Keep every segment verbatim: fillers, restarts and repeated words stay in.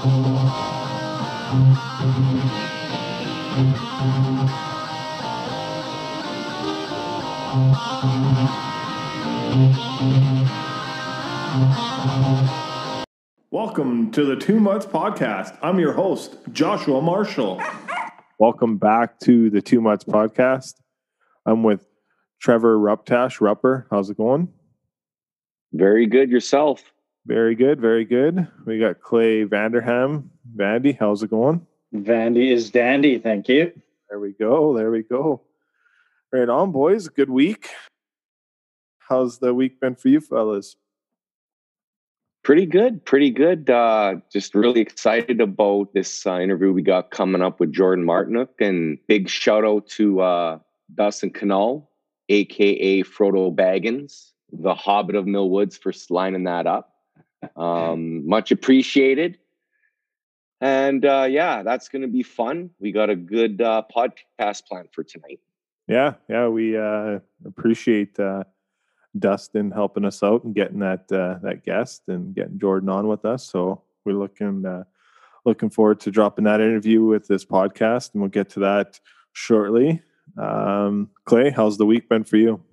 Welcome to the Two Mutts Podcast. I'm your host, Joshua Marshall. Welcome back to the Two Mutts Podcast. I'm with Trevor Ruptash. Rupper, how's it going? Very good. Yourself? Very good, very good. We got Clay Vanderham. Vandy, how's it going? Vandy is dandy, thank you. There we go, there we go. Right on, boys. Good week. How's the week been for you fellas? Pretty good, pretty good. Uh, just really excited about this uh, interview we got coming up with Jordan Martinook, and big shout out to uh, Dustin Canal, a k a. Frodo Baggins, the Hobbit of Mill Woods, for lining that up. Um, much appreciated. And uh, yeah, that's going to be fun. We got a good uh, podcast planned for tonight. Yeah, yeah, we uh, appreciate uh, Dustin helping us out and getting that uh, that guest and getting Jordan on with us. So we're looking uh, looking forward to dropping that interview with this podcast, and we'll get to that shortly. Um, Clay, how's the week been for you?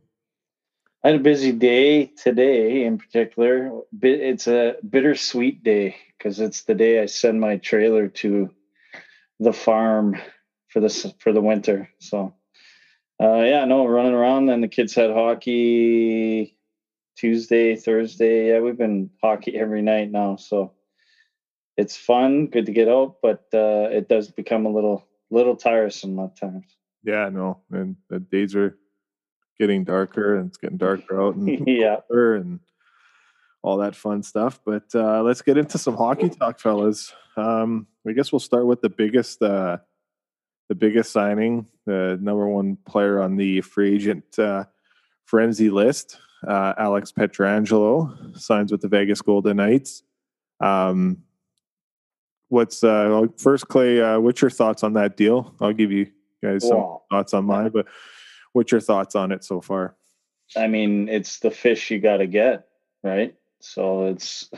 I had a busy day today in particular. It's a bittersweet day because it's the day I send my trailer to the farm for this for the winter. So uh, yeah, no, running around. And the kids had hockey Tuesday, Thursday. Yeah, we've been hockey every night now. So it's fun, good to get out, but uh, it does become a little little tiresome at times. Yeah, no, and the days are getting darker, and it's getting darker out, and yeah, and all that fun stuff. But uh, let's get into some hockey talk, fellas. Um, I guess we'll start with the biggest, uh, the biggest signing, the number one player on the free agent uh, frenzy list. Uh, Alex Pietrangelo signs with the Vegas Golden Knights. Um, what's uh, first, Clay? Uh, what's your thoughts on that deal? I'll give you guys some wow. thoughts on mine, but what's your thoughts on it so far? I mean, it's the fish you got to get, right? So it's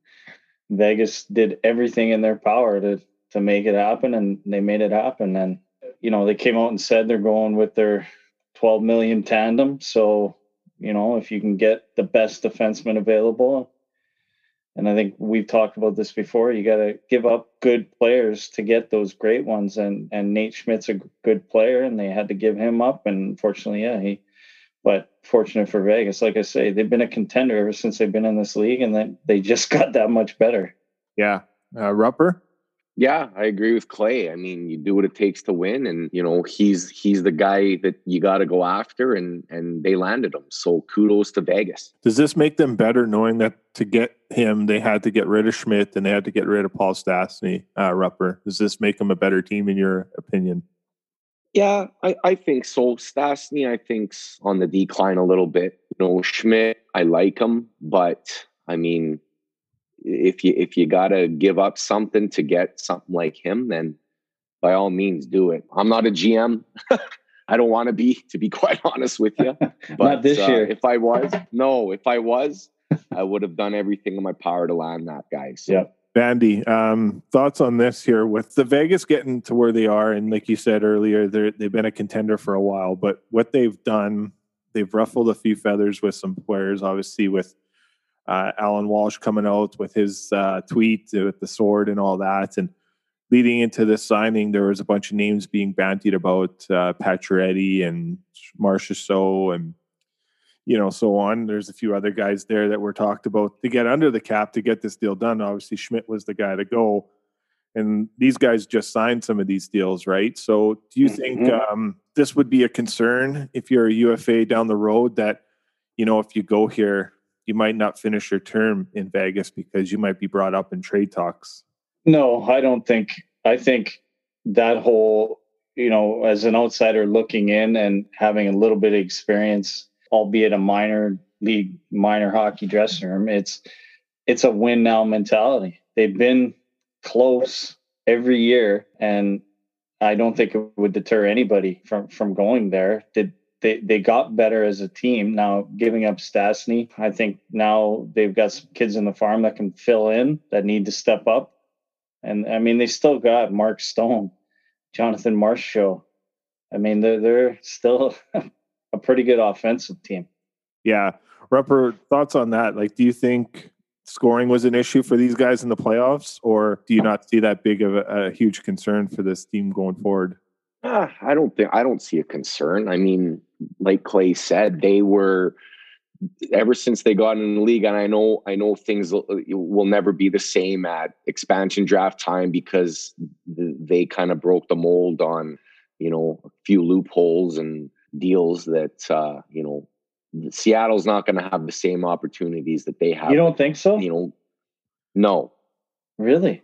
Vegas did everything in their power to to make it happen, and they made it happen. And you know, they came out and said they're going with their twelve million tandem. So you know, if you can get the best defenseman available, and I think we've talked about this before, you got to give up good players to get those great ones. And and Nate Schmidt's a good player, and they had to give him up. And unfortunately, yeah, he. But fortunate for Vegas, like I say, they've been a contender ever since they've been in this league, and then they just got that much better. Yeah, uh, Rupper. Yeah, I agree with Clay. I mean, you do what it takes to win, and you know he's he's the guy that you got to go after, and and they landed him. So kudos to Vegas. Does this make them better, knowing that to get him they had to get rid of Schmidt and they had to get rid of Paul Stastny, uh, Rupper? Does this make them a better team in your opinion? Yeah, I, I think so. Stastny, I think's on the decline a little bit. You know, Schmidt, I like him, but I mean, if you if you gotta give up something to get something like him, then by all means do it. I'm not a G M. I don't want to be, to be quite honest with you. But not this uh, year. If I was, no, if I was, I would have done everything in my power to land that guy. So. Yeah. Bandy, um, thoughts on this here with the Vegas getting to where they are, and like you said earlier, they've been a contender for a while. But what they've done, they've ruffled a few feathers with some players. Obviously, with uh, Alan Walsh coming out with his uh, tweet with the sword and all that, and leading into this signing, there was a bunch of names being bandied about, uh, Pacioretty and Marchessault and. You know, so on. There's a few other guys there that were talked about to get under the cap to get this deal done. Obviously, Schmidt was the guy to go. And these guys just signed some of these deals, right? So do you think mm-hmm. um, this would be a concern if you're a U F A down the road that, you know, if you go here, you might not finish your term in Vegas because you might be brought up in trade talks? No, I don't think. I think that whole, you know, as an outsider looking in and having a little bit of experience, albeit a minor league, minor hockey dressing room, it's it's a win now mentality. They've been close every year, and I don't think it would deter anybody from, from going there. Did they, they got better as a team. Now, giving up Stastny, I think now they've got some kids in the farm that can fill in, that need to step up. And I mean, they still got Mark Stone, Jonathan Marchessault. I mean, they're they're still a pretty good offensive team. Yeah. Rupper, thoughts on that? Like, do you think scoring was an issue for these guys in the playoffs, or do you not see that big of a, a huge concern for this team going forward? Uh, I don't think I don't see a concern. I mean, like Clay said, they were ever since they got in the league, and I know I know things will, will never be the same at expansion draft time because they kind of broke the mold on, you know, a few loopholes and deals that uh, you know, Seattle's not going to have the same opportunities that they have. You don't think so? You know, no, really.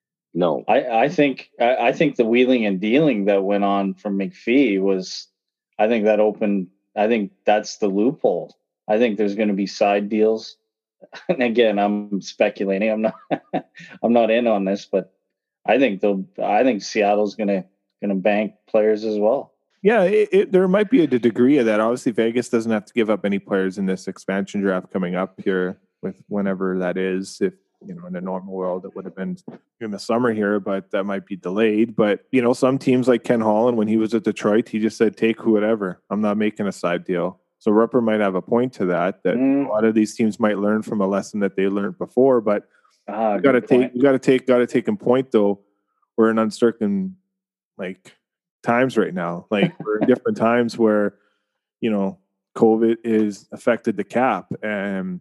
No, I, I think I, I think the wheeling and dealing that went on from McPhee was, I think that opened. I think that's the loophole. I think there's going to be side deals. And again, I'm speculating. I'm not. I'm not in on this, but I think they'll. I think Seattle's going to going to bank players as well. Yeah, it, it, there might be a degree of that. Obviously, Vegas doesn't have to give up any players in this expansion draft coming up here with whenever that is. If you know, in a normal world, it would have been in the summer here, but that might be delayed. But, you know, some teams like Ken Holland, when he was at Detroit, he just said, take whoever. I'm not making a side deal. So Rupper might have a point to that, that mm. a lot of these teams might learn from a lesson that they learned before. But uh, you got to take, you got to take, got to take in point, though, we're in uncertain, like, times right now. Like, we're in different times where, you know, COVID is affected the cap, and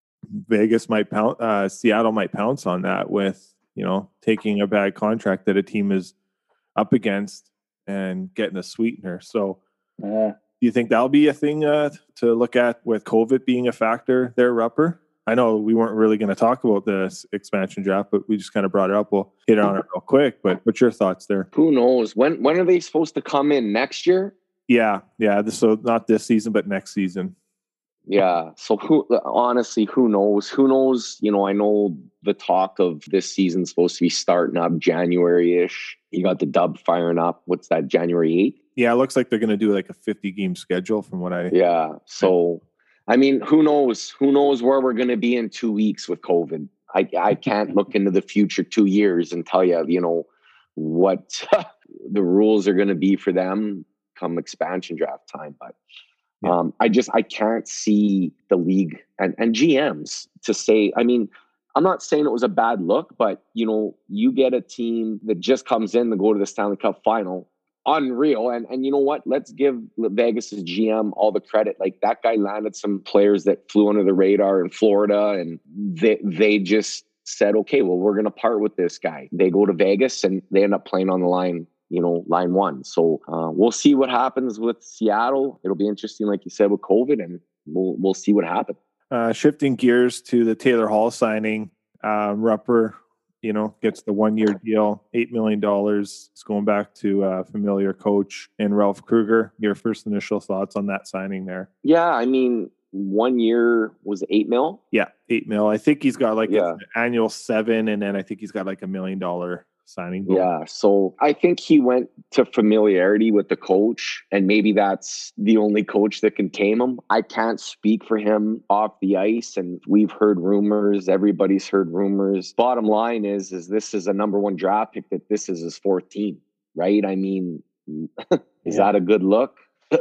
Vegas might pounce, uh, Seattle might pounce on that with, you know, taking a bad contract that a team is up against and getting a sweetener. So uh, do you think that'll be a thing uh, to look at with COVID being a factor there, Rupper? I know we weren't really going to talk about this expansion draft, but we just kind of brought it up. We'll hit on it real quick, but what's your thoughts there? Who knows? When, when are they supposed to come in? Next year? Yeah. Yeah. So not this season, but next season. Yeah. So who, honestly, who knows? Who knows? You know, I know the talk of this season supposed to be starting up January-ish. You got the dub firing up. What's that, January eighth? Yeah, it looks like they're going to do like a fifty game schedule from what I... Yeah. So, I mean, who knows? Who knows where we're going to be in two weeks with COVID? I, I can't look into the future two years and tell you, you know, what the rules are going to be for them come expansion draft time. But Yeah. Um, I just, I can't see the league and, and G Ms to say, I mean, I'm not saying it was a bad look, but, you know, you get a team that just comes in to go to the Stanley Cup final, unreal. And, and you know what? Let's give Vegas's G M all the credit. Like, that guy landed some players that flew under the radar in Florida, and they, they just said, okay, well, we're going to part with this guy. They go to Vegas and they end up playing on the line, you know, line one. So uh, we'll see what happens with Seattle. It'll be interesting, like you said, with COVID, and we'll we'll see what happens. Uh, shifting gears to the Taylor Hall signing, uh, Rupper, you know, gets the one-year deal, eight million dollars. It's going back to a familiar coach in Ralph Kruger. Your first initial thoughts on that signing there? Yeah, I mean, one year was eight mil. Yeah, eight mil. I think he's got like yeah. an annual seven, and then I think he's got like a million dollar signing. Yeah. So I think he went to familiarity with the coach, and maybe that's the only coach that can tame him. I can't speak for him off the ice, and we've heard rumors. Everybody's heard rumors. Bottom line is, is this is a number one draft pick, that this is his fourth team, right? I mean, is yeah. that a good look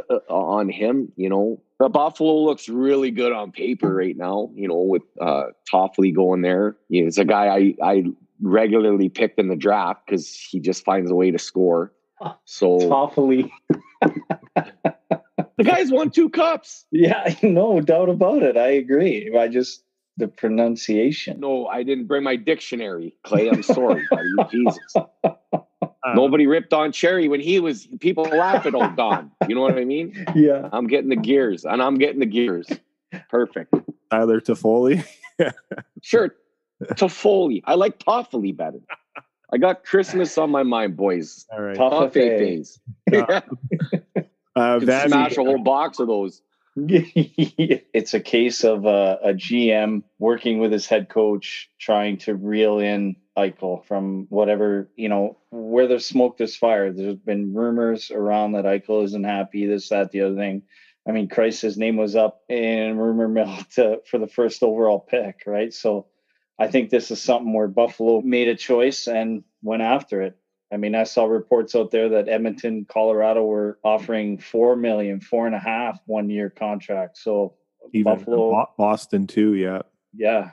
on him? You know, the Buffalo looks really good on paper right now, you know, with uh, Toffoli going there. You know, it's a guy I, I, regularly picked in the draft because he just finds a way to score. So Toffoli. The guy's won two cups. Yeah, no doubt about it. I agree. I just the pronunciation. No, I didn't bring my dictionary, Clay. I'm sorry, buddy. Jesus. Uh, Nobody ripped on Cherry when he was. People laugh at old Don. You know what I mean? Yeah. I'm getting the gears, and I'm getting the gears. Perfect. Tyler Toffoli. Sure. Toffoli. I like Toffoli better. I got Christmas on my mind, boys. All right. Toffees. Uh, uh, Van smash a whole box of those. It's a case of uh, a G M working with his head coach, trying to reel in Eichel from whatever, you know, where there's smoke, there's fire. There's been rumors around that Eichel isn't happy, this, that, the other thing. I mean, Christ, his name was up in rumor mill to, for the first overall pick, right? So I think this is something where Buffalo made a choice and went after it. I mean, I saw reports out there that Edmonton, Colorado were offering four million, four and a half one year contract. So Even Buffalo, Boston too, yeah. Yeah.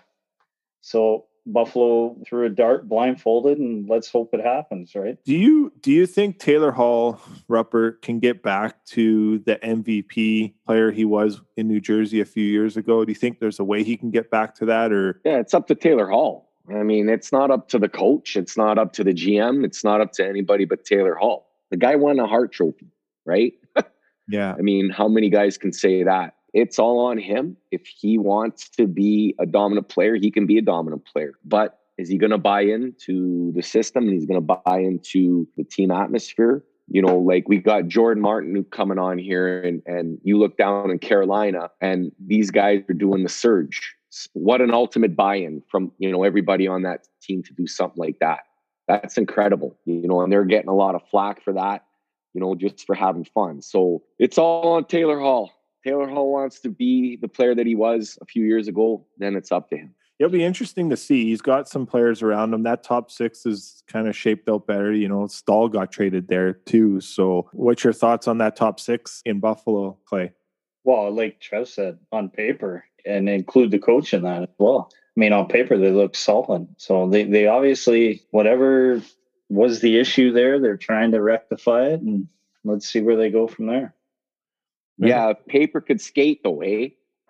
So Buffalo threw a dart blindfolded, and let's hope it happens, right? Do you do you think Taylor Hall, Rupper, can get back to the M V P player he was in New Jersey a few years ago? Do you think there's a way he can get back to that? Or yeah, it's up to Taylor Hall. I mean, it's not up to the coach. It's not up to the G M. It's not up to anybody but Taylor Hall. The guy won a Hart Trophy, right? Yeah. I mean, how many guys can say that? It's all on him. If he wants to be a dominant player, he can be a dominant player. But is he going to buy into the system and he's going to buy into the team atmosphere? You know, like we got Jordan Martin coming on here, and, and you look down in Carolina and these guys are doing the surge. What an ultimate buy-in from, you know, everybody on that team to do something like that. That's incredible, you know, and they're getting a lot of flack for that, you know, just for having fun. So it's all on Taylor Hall. Taylor Hall wants to be the player that he was a few years ago, then it's up to him. It'll be interesting to see. He's got some players around him. That top six is kind of shaped out better. You know, Stahl got traded there too. So what's your thoughts on that top six in Buffalo, Clay? Well, like Trev said, on paper, and include the coach in that as well. I mean, on paper, they look solid. So they, they obviously, whatever was the issue there, they're trying to rectify it, and let's see where they go from there. Yeah, paper could skate though, eh?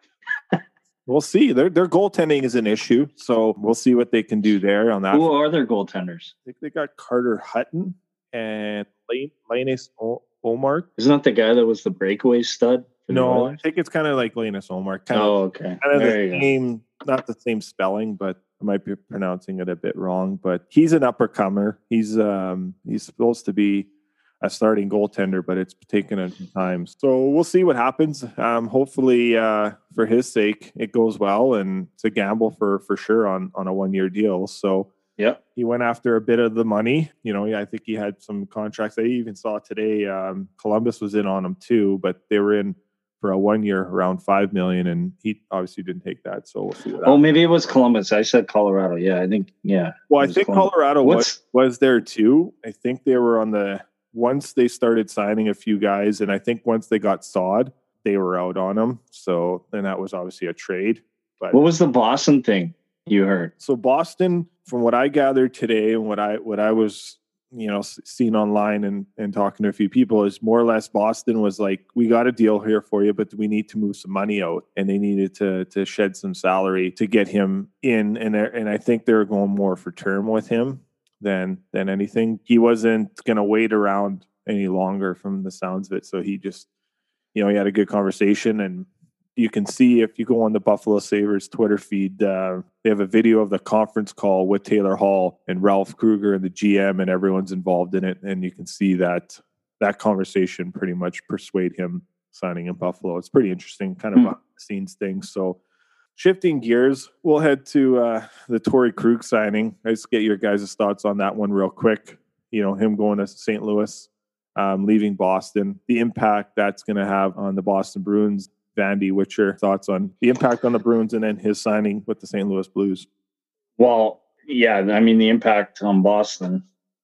We'll see. Their their goaltending is an issue, so we'll see what they can do there on that. Who are their goaltenders? I think they got Carter Hutton and Linus Ullmark. Isn't that the guy that was the breakaway stud? No, I think it's kind of like Linus Ullmark. Kind oh, of, okay. Kind of there the same, not the same spelling, but I might be pronouncing it a bit wrong. But he's an uppercomer. He's um he's supposed to be a starting goaltender, but it's taken a time. So we'll see what happens. Um, hopefully, uh, for his sake, it goes well, and it's a gamble for for sure on on a one year deal. So yeah, he went after a bit of the money. You know, I think he had some contracts. I even saw today um, Columbus was in on him too, but they were in for a one year around five million, and he obviously didn't take that. So we'll see what happens. Oh, maybe it was Columbus. I said Colorado. Yeah, I think yeah. Well, I think Columbus. Colorado was, was there too. I think they were on the. Once they started signing a few guys, and I think once they got Saad, they were out on them. So then that was obviously a trade. But what was the Boston thing you heard? So Boston, from what I gathered today and what I what I was, you know, seeing online and, and talking to a few people, is more or less Boston was like, we got a deal here for you, but we need to move some money out, and they needed to to shed some salary to get him in. And and I think they were going more for term with him than than anything. He wasn't going to wait around any longer from the sounds of it. So he just, you know, he had a good conversation, and you can see if you go on the Buffalo Sabres Twitter feed, uh, they have a video of the conference call with Taylor Hall and Ralph Kruger and the G M, and everyone's involved in it. And you can see that that conversation pretty much persuade him signing in Buffalo. It's pretty interesting, kind of mm-hmm. behind the scenes thing. So shifting gears, we'll head to uh, the Torrey Krug signing. I just get your guys' thoughts on that one real quick. You know, him going to Saint Louis, um, leaving Boston, the impact that's going to have on the Boston Bruins. Vandy, what's your thoughts on the impact on the Bruins and then his signing with the Saint Louis Blues? Well, yeah, I mean, the impact on Boston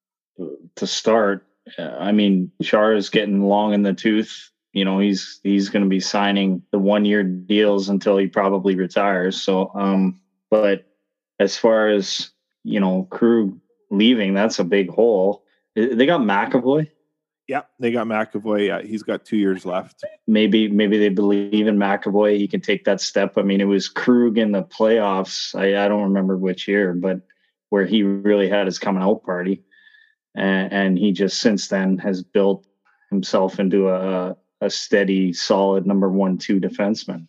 to start, uh, I mean, Char is getting long in the tooth. You know, he's he's going to be signing the one-year deals until he probably retires. So, um, but as far as, you know, Krug leaving, that's a big hole. They got McAvoy. Yeah, they got McAvoy. Yeah, he's got two years left. Maybe maybe they believe in McAvoy. He can take that step. I mean, it was Krug in the playoffs. I, I don't remember which year, but where he really had his coming out party. And, and he just since then has built himself into a, a steady, solid number one, two defenseman.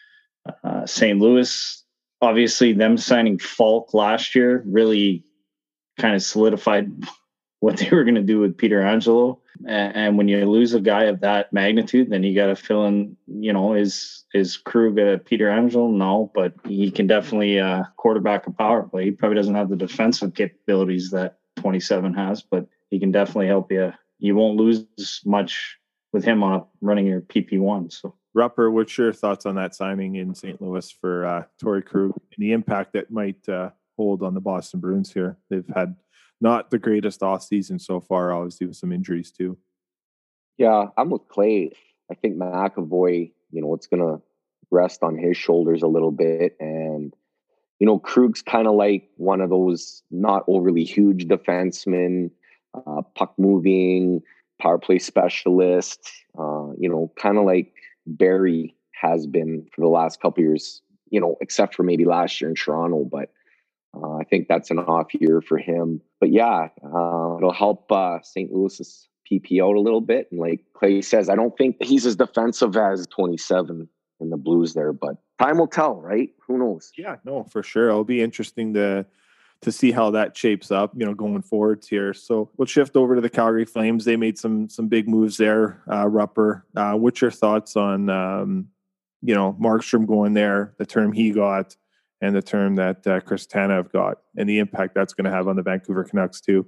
Uh, Saint Louis, obviously them signing Falk last year really kind of solidified what they were going to do with Peter Angelo. And, and when you lose a guy of that magnitude, then you got to fill in, you know, is, is Krug a Peter Angelo? No, but he can definitely uh, quarterback a power play. He probably doesn't have the defensive capabilities that twenty-seven has, but he can definitely help you. You won't lose much with him on running your P P one. So, Rupper, what's your thoughts on that signing in Saint Louis for uh, Torrey Krug and the impact that might uh, hold on the Boston Bruins here. They've had not the greatest off season so far, obviously with some injuries too. Yeah, I'm with Clay. I think McAvoy, you know, it's going to rest on his shoulders a little bit. And, you know, Krug's kind of like one of those not overly huge defensemen, uh, puck moving, power play specialist, uh, you know, kind of like Barry has been for the last couple of years, you know, except for maybe last year in Toronto. But uh, I think that's an off year for him. But yeah, uh, it'll help uh, Saint Louis's P P out a little bit. And like Clay says, I don't think he's as defensive as twenty-seven in the Blues there, but time will tell, right? Who knows? Yeah, no, for sure. It'll be interesting to to see how that shapes up, you know, going forwards here. So we'll shift over to the Calgary Flames. They made some some big moves there. Uh, Rupper, uh, what's your thoughts on, um, you know, Markstrom going there, the term he got, and the term that uh, Chris Tanev got, and the impact that's going to have on the Vancouver Canucks too?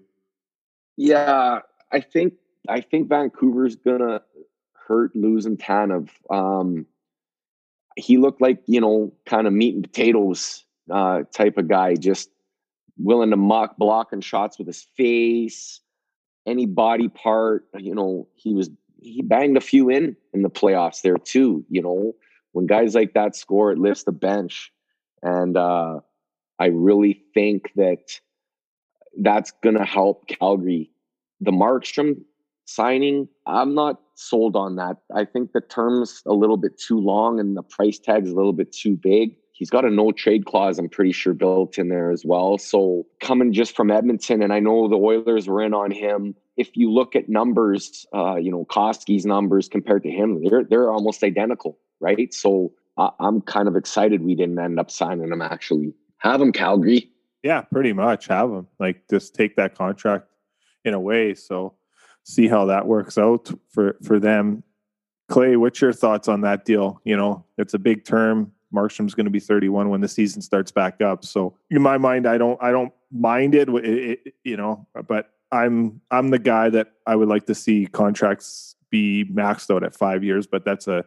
Yeah, I think I think Vancouver's gonna hurt losing Tanev. Um, he looked like, you know, kind of meat and potatoes uh, type of guy, just willing to muck, blocking shots with his face, any body part. You know, he was he banged a few in in the playoffs there too. You know, when guys like that score, it lifts the bench, and uh, I really think that that's gonna help Calgary. The Markstrom signing, I'm not sold on that. I think the term's a little bit too long and the price tag's a little bit too big. He's got a no trade clause, I'm pretty sure, built in there as well. So coming just from Edmonton, and I know the Oilers were in on him. If you look at numbers, uh, you know, Koski's numbers compared to him, they're they're almost identical, right? So uh, I'm kind of excited we didn't end up signing him. Actually, have him, Calgary. Yeah, pretty much have him. Like, just take that contract in a way. So see how that works out for, for them. Clay, what's your thoughts on that deal? You know, it's a big term. Markstrom's going to be thirty-one when the season starts back up. So in my mind, I don't, I don't mind it, it, it you know, but I'm, I'm the guy that I would like to see contracts be maxed out at five years, but that's a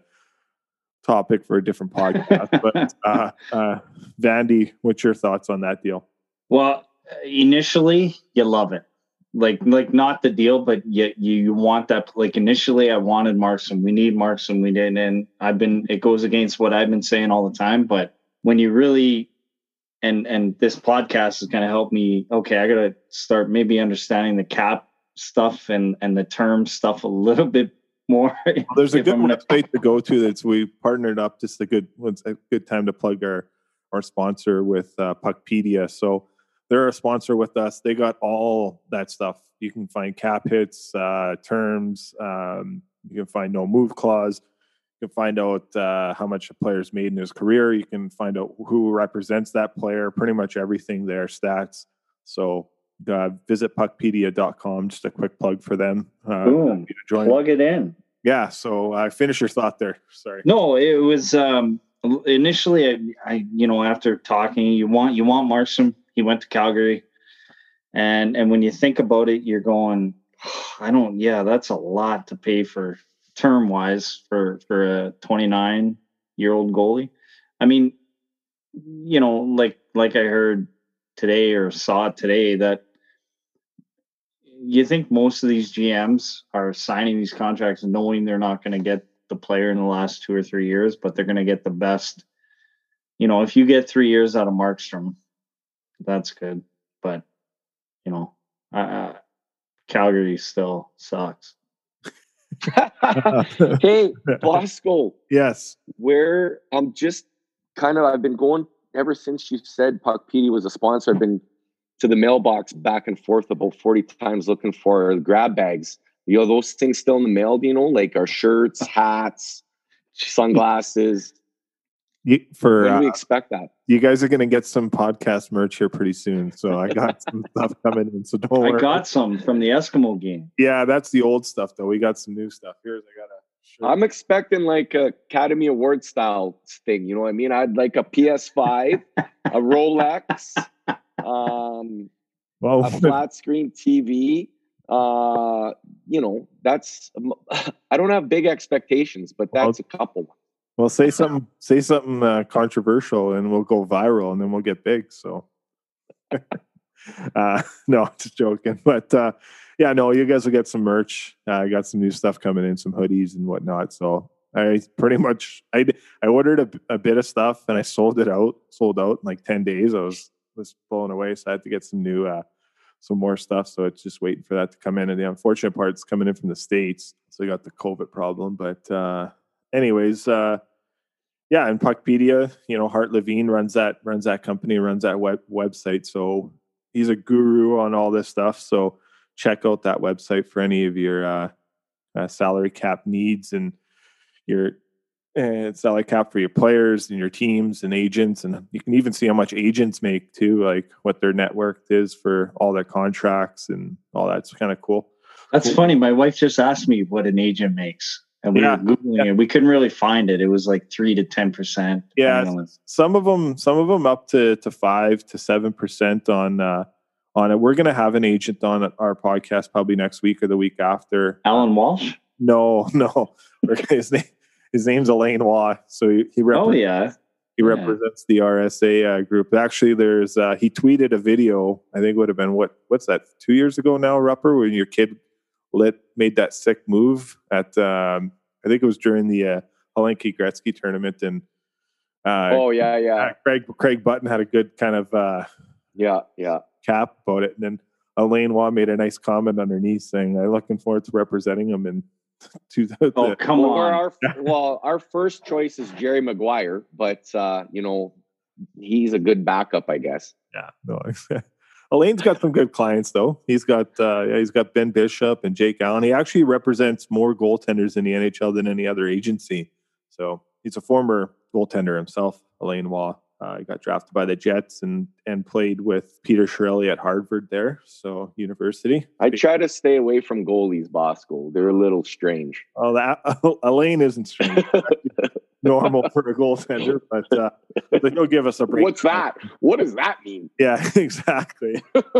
topic for a different podcast. But uh, uh, Vandy, what's your thoughts on that deal? Well, initially you love it. Like, like not the deal, but you, you want that. Like initially I wanted Markstrom. We need Markstrom. We didn't. And I've been, it goes against what I've been saying all the time. But when you really, and, and this podcast is going to help me. Okay. I got to start maybe understanding the cap stuff and, and the term stuff a little bit more. Well, there's a good website to go to that's, we partnered up. Just a good, it's a good time to plug our, our sponsor with uh, Puckpedia. So they're a sponsor with us. They got all that stuff. You can find cap hits, uh, terms. Um, you can find no move clause. You can find out uh, how much a player's made in his career. You can find out who represents that player. Pretty much everything there, stats. So uh, visit puckpedia dot com. Just a quick plug for them. Uh, Boom. Plug it in. Yeah. So I uh, finish your thought there. Sorry. No, it was um, initially, I, I, you know, after talking, you want you want Markstrom. He went to Calgary, and and when you think about it, you're going, oh, I don't. Yeah, that's a lot to pay for term wise for for a twenty-nine year old goalie. I mean, you know, like like I heard today or saw today that you think most of these G Ms are signing these contracts knowing they're not going to get the player in the last two or three years, but they're going to get the best. You know, if you get three years out of Markstrom, that's good, but you know, uh, Calgary still sucks. Hey, Bosco. Yes. Where I'm just kind of, I've been going ever since you said Puckpedia was a sponsor. I've been to the mailbox back and forth about forty times looking for grab bags. You know, those things still in the mail, do you know, like our shirts, hats, sunglasses. You, for when do we uh, expect that? You guys are going to get some podcast merch here pretty soon. So I got some stuff coming in. So don't worry. I got some from the Eskimo game. Yeah, that's the old stuff though. We got some new stuff. Here's I got a shirt. I'm expecting like a Academy Award style thing. You know what I mean? I'd like a P S five, a Rolex, um, well, a flat screen T V. Uh, you know, that's I don't have big expectations, but that's well, a couple. Well, say something, say something uh, controversial, and we'll go viral, and then we'll get big. So, uh, no, just joking. But uh, yeah, no, you guys will get some merch. Uh, I got some new stuff coming in, some hoodies and whatnot. So I pretty much I I ordered a, a bit of stuff and I sold it out, sold out in like ten days. I was was blown away, so I had to get some new uh, some more stuff. So it's just waiting for that to come in. And the unfortunate part is coming in from the States, so you got the COVID problem. But uh, anyways. Uh, Yeah, and Puckpedia, you know, Hart Levine runs that runs that company, runs that web website. So he's a guru on all this stuff. So check out that website for any of your uh, uh, salary cap needs and your uh, salary cap for your players and your teams and agents. And you can even see how much agents make too, like what their net worth is for all their contracts and all that's kind of cool. That's cool. Funny. My wife just asked me what an agent makes. And we yeah, were Googling yeah. it. We couldn't really find it. It was like three to ten percent. Yeah, some of them, some of them up to to five to seven percent on uh, on it. We're gonna have an agent on our podcast probably next week or the week after. Alan Walsh? No, no. his name his name's Elaine Waugh. So he, he oh yeah, he yeah. represents the R S A uh, group. Actually, there's uh, he tweeted a video. I think it would have been what what's that two years ago now, Rupper, when your kid lit made that sick move at um I think it was during the uh, Hlinka Gretzky tournament and uh oh yeah yeah uh, Craig Craig Button had a good kind of uh yeah yeah cap about it, and then Elaine Waugh made a nice comment underneath saying I'm looking forward to representing him in to the, oh the, come well, on our, well our first choice is Jerry Maguire, but uh you know he's a good backup, I guess. Yeah, no. Elaine's got some good clients, though. He's got uh, yeah, he's got Ben Bishop and Jake Allen. He actually represents more goaltenders in the N H L than any other agency. So he's a former goaltender himself, Elaine Waugh. Uh, he got drafted by the Jets and and played with Peter Chiarelli at Harvard there, so university. I try to stay away from goalies, Bosco. They're a little strange. Oh, that Elaine isn't strange. Normal for a goaltender, but uh, but he'll give us a break. What's that? What does that mean? Yeah, exactly.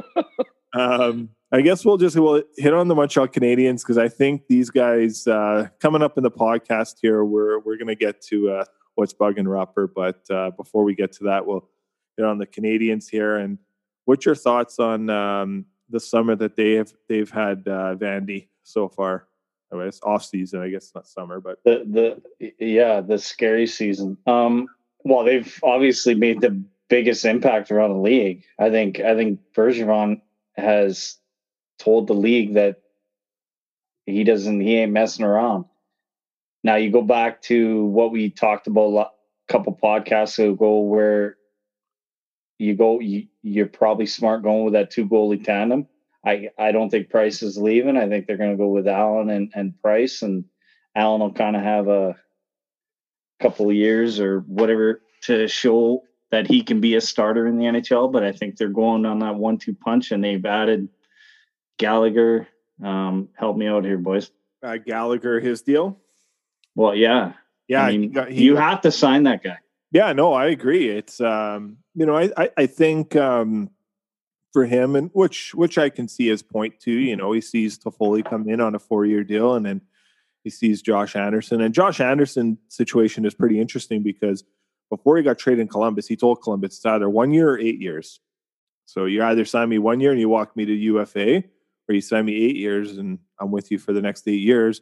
um, I guess we'll just we'll hit on the Montreal Canadiens because I think these guys uh, coming up in the podcast here, we're we're gonna get to uh, what's bugging Rupper, but uh, before we get to that, we'll hit on the Canadiens here. And what's your thoughts on um, the summer that they have they've had uh, Vandy so far? I mean, it's off season, I guess, not summer, but the the yeah the scary season. Um, well, they've obviously made the biggest impact around the league. I think I think Bergeron has told the league that he doesn't he ain't messing around. Now you go back to what we talked about a couple podcasts ago, where you go you, you're probably smart going with that two goalie tandem. I, I don't think Price is leaving. I think they're going to go with Allen and, and Price, and Allen will kind of have a couple of years or whatever to show that he can be a starter in the N H L. But I think they're going on that one two punch, and they've added Gallagher. Um, help me out here, boys. Uh, Gallagher, his deal. Well, yeah. Yeah. I mean, he got, he you got, have to sign that guy. Yeah, no, I agree. It's, um, you know, I, I, I think, um, for him, and which which I can see his point too. You know, he sees Toffoli come in on a four-year deal, and then he sees Josh Anderson. And Josh Anderson's situation is pretty interesting because before he got traded in Columbus, he told Columbus it's either one year or eight years. So you either sign me one year and you walk me to U F A, or you sign me eight years and I'm with you for the next eight years.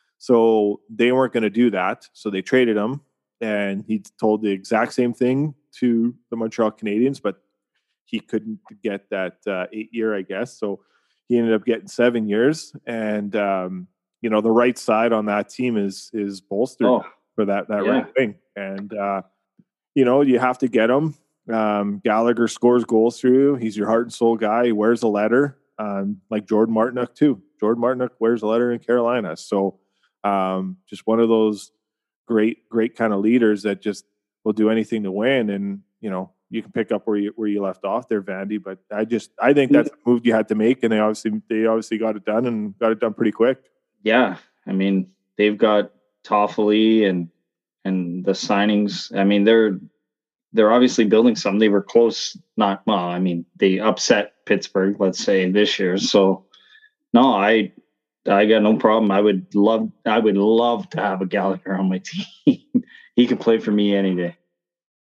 So they weren't going to do that. So they traded him, and he told the exact same thing to the Montreal Canadiens, but he couldn't get that uh, eight year, I guess. So he ended up getting seven years. And, um, you know, the right side on that team is is bolstered oh, for that, that yeah. right wing. And, uh, you know, you have to get him. Um, Gallagher scores goals through you. He's your heart and soul guy. He wears a letter, um, like Jordan Martinook, too. Jordan Martinook wears a letter in Carolina. So um, just one of those great, great kind of leaders that just will do anything to win. And, you know, you can pick up where you where you left off there, Vandy. But I just I think that's a move you had to make, and they obviously they obviously got it done and got it done pretty quick. Yeah, I mean they've got Toffoli and and the signings. I mean they're they're obviously building something. They were close, not well. I mean they upset Pittsburgh, let's say this year. So no, I I got no problem. I would love I would love to have a Gallagher on my team. He could play for me any day.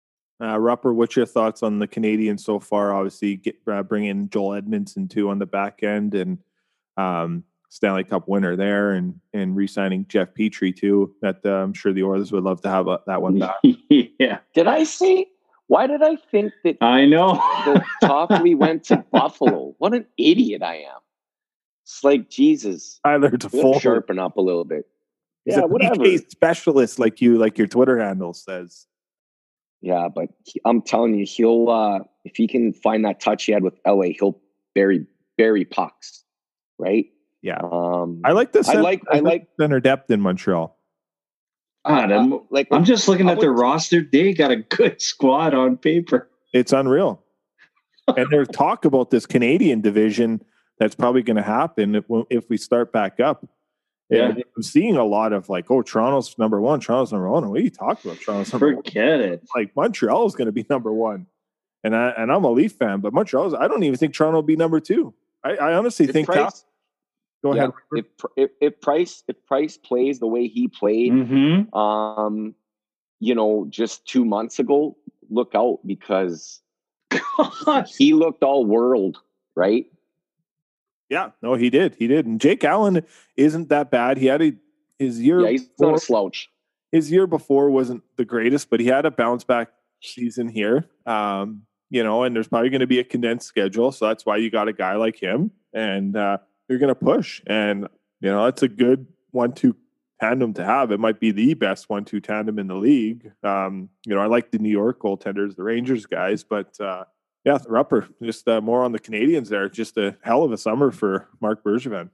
Uh, Rupper, what's your thoughts on the Canadians so far? Obviously, get, uh, bring in Joel Edmondson too on the back end, and um, Stanley Cup winner there, and and re-signing Jeff Petrie too. That uh, I'm sure the Oilers would love to have uh, that one back. Yeah. Did I say? Why did I think that I know. the Toffoli went to Buffalo? What an idiot I am. It's like, Jesus. Tyler to We'll full sharpen up a little bit. He's Yeah, a whatever. P K specialist, like you, like your Twitter handle says. Yeah, but he, I'm telling you, he'll uh, if he can find that touch he had with L A, he'll bury bury pucks, right? Yeah, um, I like this. I like I like center depth in Montreal. God, I'm, uh, like I'm just looking I at their would- roster. They got a good squad on paper. It's unreal. And there's talk about this Canadian division that's probably going to happen if, if we start back up. Yeah. And I'm seeing a lot of like, oh, Toronto's number one, Toronto's number one. What are you talking about? Toronto's number one. Forget it. Like Montreal is going to be number one. And I and I'm a Leaf fan, but Montreal's, I don't even think Toronto will be number two. I, I honestly if think Price, Cal- go yeah, ahead. if, if if Price if Price plays the way he played, Mm-hmm. um, you know, just two months ago, look out because he looked all world, right? Yeah, no, he did. He did. And Jake Allen isn't that bad. He had a his year Yeah, he's before, not a slouch. his year before wasn't the greatest, but he had a bounce back season here. Um, you know, and there's probably going to be a condensed schedule, so that's why you got a guy like him, and uh, you're going to push. And you know, that's a good one-two tandem to have. It might be the best one-two tandem in the league. Um, you know, I like the New York goaltenders, the Rangers guys, but. Uh, Yeah, Rupper, just uh, more on the Canadians there. Just a hell of a summer for Marc Bergevin.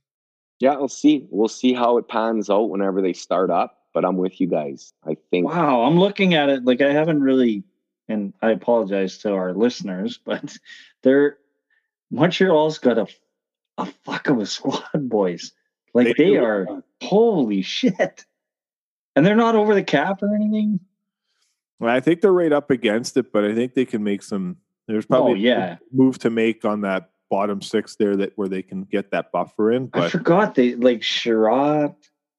Yeah, we'll see. We'll see how it pans out whenever they start up. But I'm with you guys. I think. Wow, I'm looking at it like I haven't really, and I apologize to our listeners, but they're Montreal's got a a fuck of a squad, boys. Like They they, do. are holy shit, and they're not over the cap or anything. Well, I think they're right up against it, but I think they can make some. There's probably Oh, yeah. a move to make on that bottom six there that where they can get that buffer in. I But forgot they like Sherrod.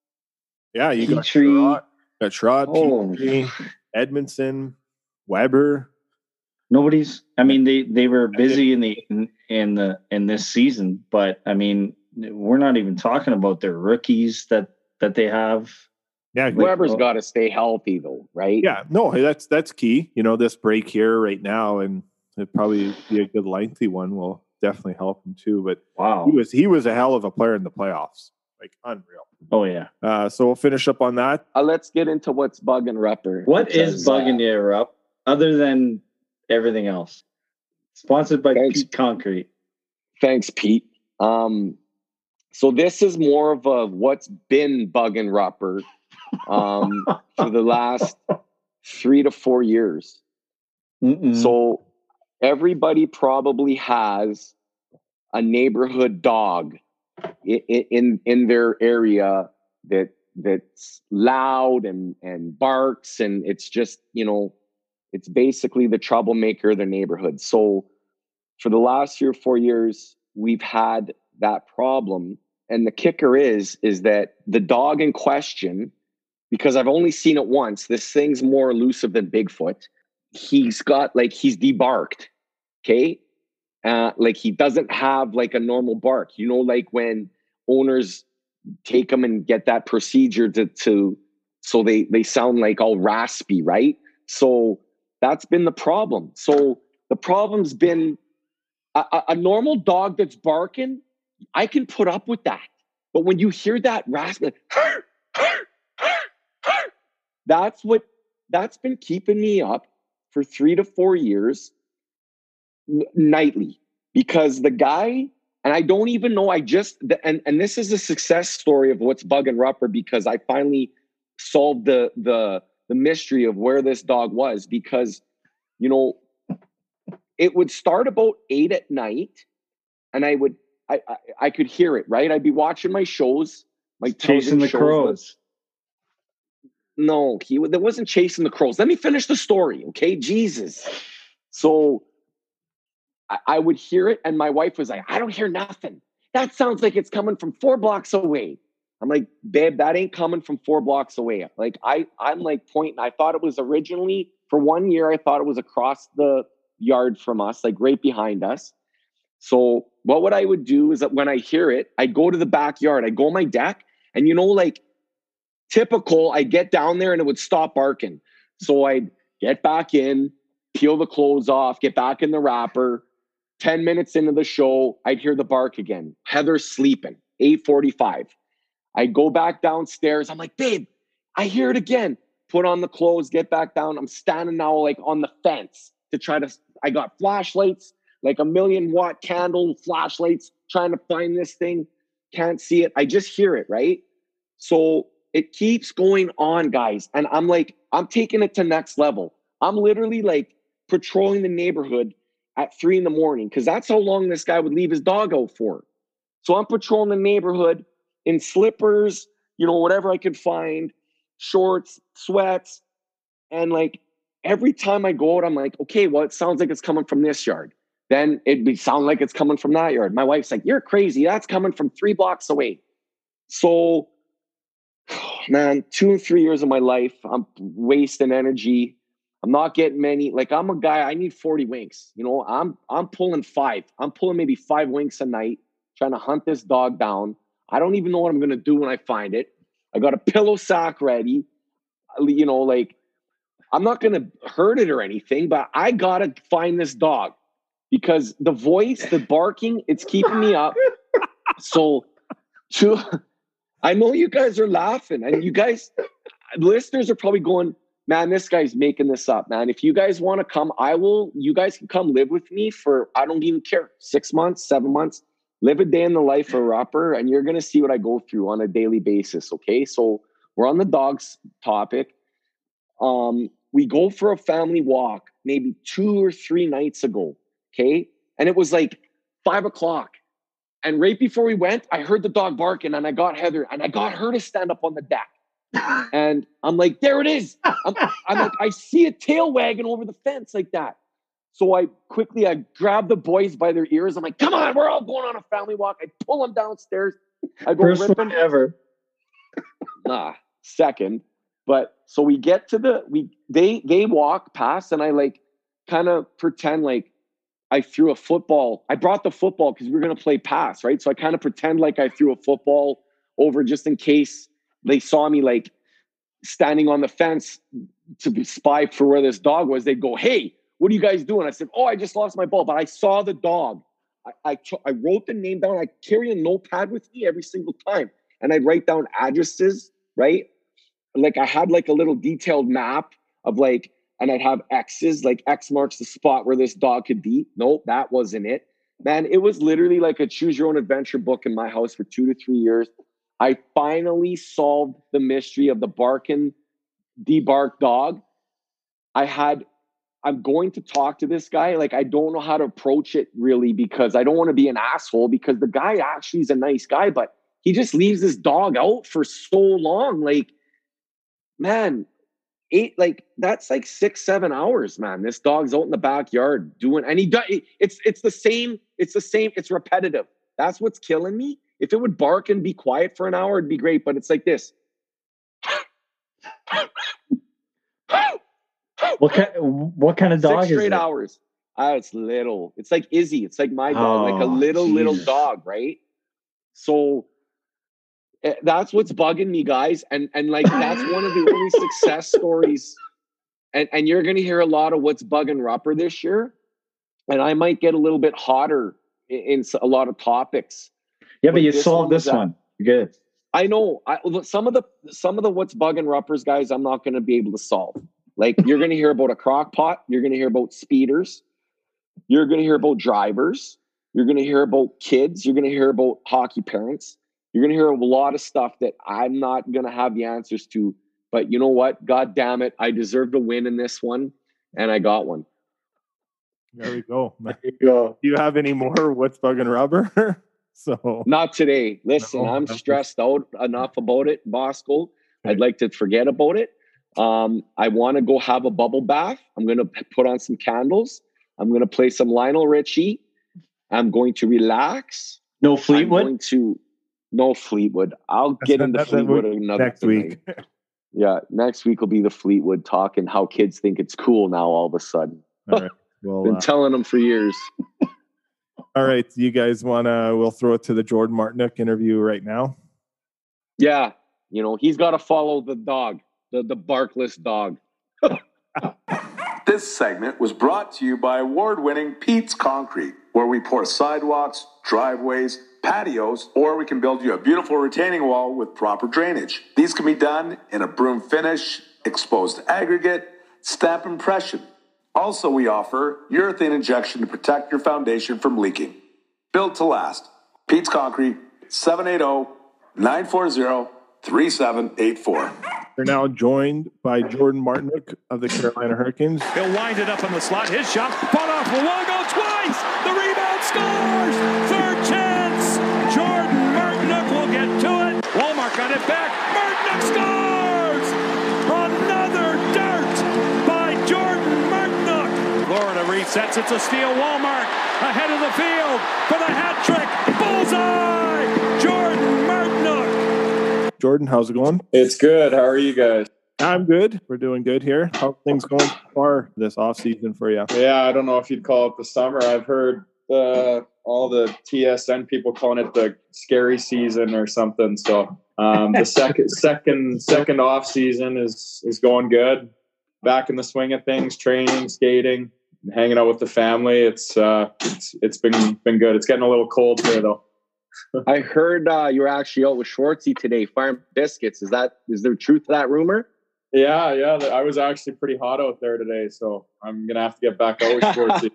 yeah, you got Petrie. Sherrod, got Sherrod, Oh, Petrie, Edmondson, Weber. nobody's. I mean, they they were busy in the in, in the in this season, but I mean, we're not even talking about their rookies that that they have. Yeah, Weber's oh. got to stay healthy, though, right? yeah, no, that's that's key. You know, this break here right now, and it probably be a good lengthy one will definitely help him too. But Wow. he was he was a hell of a player in the playoffs, like unreal. Oh yeah. Uh, so we'll finish up on that. Uh, let's get into what's bugging Rupper. What is because, uh, bugging you up other than everything else? Sponsored by Thanks. Pete Concrete. Thanks, Pete. Um, so this is more of a what's been bugging Rupper um, for the last three to four years. Mm-mm. So everybody probably has a neighborhood dog in in, in their area that that's loud and and barks, and it's just, you know, it's basically the troublemaker of the neighborhood. So for the last three or four years, we've had that problem. And the kicker is is that the dog in question, because I've only seen it once, this thing's more elusive than Bigfoot. He's got like he's debarked. Okay. Uh, like he doesn't have like a normal bark, you know, like when owners take them and get that procedure to, to so they, they sound like all raspy, right? So that's been the problem. So the problem's been a, a, a normal dog that's barking, I can put up with that. But when you hear that raspy, that's what, that's been keeping me up for three to four years nightly, because the guy, and I don't even know, I just, and, and this is a success story of what's bugging Rupper, because I finally solved the, the, the mystery of where this dog was, because, you know, it would start about eight at night and I would, I, I, I could hear it, right? I'd be watching my shows, my Chasing the shows. crows. No, he there wasn't chasing the crows. Let me finish the story, okay? Jesus. So I, I would hear it, and my wife was like, I don't hear nothing. That sounds like it's coming from four blocks away. I'm like, babe, that ain't coming from four blocks away. Like I, I'm like pointing. I thought it was originally for one year, I thought it was across the yard from us, like right behind us. So what would I would do is that when I hear it, I go to the backyard, I go on my deck, and you know, like typical, I get down there and it would stop barking. So I'd get back in, peel the clothes off, get back in the wrapper. ten minutes into the show, I'd hear the bark again. Heather's sleeping, eight forty-five. I go back downstairs. I'm like, babe, I hear it again. Put on the clothes, get back down. I'm standing now like on the fence to try to, I got flashlights, like a million watt candle flashlights, trying to find this thing. Can't see it. I just hear it, right? So it keeps going on, guys. And I'm like, I'm taking it to next level. I'm literally like patrolling the neighborhood at three in the morning because that's how long this guy would leave his dog out for. So I'm patrolling the neighborhood in slippers, you know, whatever I could find, shorts, sweats. And like every time I go out, I'm like, okay, well, it sounds like it's coming from this yard. Then it'd be sound like it's coming from that yard. My wife's like, you're crazy. That's coming from three blocks away. So, man, two and three years of my life, I'm wasting energy. I'm not getting many. Like I'm a guy, I need forty winks. You know, I'm I'm pulling five. I'm pulling maybe five winks a night, trying to hunt this dog down. I don't even know what I'm going to do when I find it. I got a pillow sack ready. You know, like I'm not going to hurt it or anything, but I got to find this dog because the voice, the barking, it's keeping me up. So to, I know you guys are laughing and you guys, listeners are probably going, man, this guy's making this up, man. If you guys want to come, I will, you guys can come live with me for, I don't even care, six months, seven months. Live a day in the life of a rapper, and you're going to see what I go through on a daily basis, okay? So we're on the dogs topic. Um, we go for a family walk maybe two or three nights ago, okay? And it was like five o'clock. And right before we went, I heard the dog barking, and I got Heather, and I got her to stand up on the deck. And I'm like, there it is. I'm, I'm like, I see a tail wagging over the fence like that. So I quickly, I grab the boys by their ears. I'm like, come on, we're all going on a family walk. I pull them downstairs. I go First rip one them. ever. Nah, second. But so we get to the, we they they walk past and I like kind of pretend like I threw a football. I brought the football because we were going to play pass, right? So I kind of pretend like I threw a football over just in case they saw me like standing on the fence to spy for where this dog was. They'd go, hey, what are you guys doing? I said, oh, I just lost my ball, but I saw the dog. I, I, I wrote the name down. I carry a notepad with me every single time. And I'd write down addresses, right? Like I had like a little detailed map of like, and I'd have X's, like X marks the spot where this dog could be. Nope, that wasn't it. Man, it was literally like a choose your own adventure book in my house for two to three years. I finally solved the mystery of the barking, debarked dog. I had... I'm going to talk to this guy. Like, I don't know how to approach it really because I don't want to be an asshole because the guy actually is a nice guy, but he just leaves this dog out for so long. Like, man, eight, like that's like six, seven hours, man. This dog's out in the backyard doing, and he does, it's, it's the same, it's the same, it's repetitive. That's what's killing me. If it would bark and be quiet for an hour, it'd be great, but it's like this. What kind? What kind of dog Six is straight it? hours. Oh, it's little. It's like Izzy. It's like my dog, oh, like a little, Jesus. little dog, right? So uh, that's what's bugging me, guys. And and like that's one of the only success stories. And and you're gonna hear a lot of what's bugging Rupper this year. And I might get a little bit hotter in, in a lot of topics. Yeah, but, but you solved this one. Good. I know. I, some of the some of the what's bugging Ruppers, guys, I'm not gonna be able to solve. Like you're going to hear about a crock pot. You're going to hear about speeders. You're going to hear about drivers. You're going to hear about kids. You're going to hear about hockey parents. You're going to hear a lot of stuff that I'm not going to have the answers to. But you know what? God damn it. I deserved a win in this one. And I got one. There we go. There you go. Do you have any more what's bugging Rubber? So not today. Listen, no, I'm stressed out enough about it, Bosco. Okay. I'd like to forget about it. Um, I want to go have a bubble bath. I'm going to put on some candles. I'm going to play some Lionel Richie. I'm going to relax. No Fleetwood? I'm going to, no Fleetwood. I'll get into Fleetwood another next week. Yeah, next week will be the Fleetwood talk and how kids think it's cool now all of a sudden. All right. Well, Been uh, telling them for years. all right. You guys want to, we'll throw it to the Jordan Martinook interview right now. Yeah, you know, he's got to follow the dog, the, the barkless dog. This segment was brought to you by award-winning Pete's Concrete, where we pour sidewalks, driveways, patios, or we can build you a beautiful retaining wall with proper drainage. These can be done in a broom finish, exposed aggregate, stamp impression. Also, we offer urethane injection to protect your foundation from leaking. Built to last. Pete's Concrete, seven eight zero, nine four zero, three seven eight four. We're now joined by Jordan Martinook of the Carolina Hurricanes. He'll wind it up in the slot. His shot, fought off. Will go twice. The rebound scores. Third chance. Jordan Martinook will get to it. Walmart got it back. Martinook scores. Another dart by Jordan Martinook. Florida resets. It's a steal. Walmart ahead of the field for the hat trick. Bullseye. Jordan Martinook. Jordan, how's it going? It's good. How are you guys? I'm good. We're doing good here. How's things going so far this off season for you? Yeah, I don't know if you'd call it the summer. I've heard uh, all the T S N people calling it the scary season or something. So um, the second, second, second off season is is going good. Back in the swing of things, training, skating, hanging out with the family. It's uh, it's it's been been good. It's getting a little cold here though. I heard uh, you were actually out with Schwartzy today, firing biscuits. Is that is there truth to that rumor? Yeah, yeah. I was actually pretty hot out there today, so I'm gonna have to get back out with Schwartzy.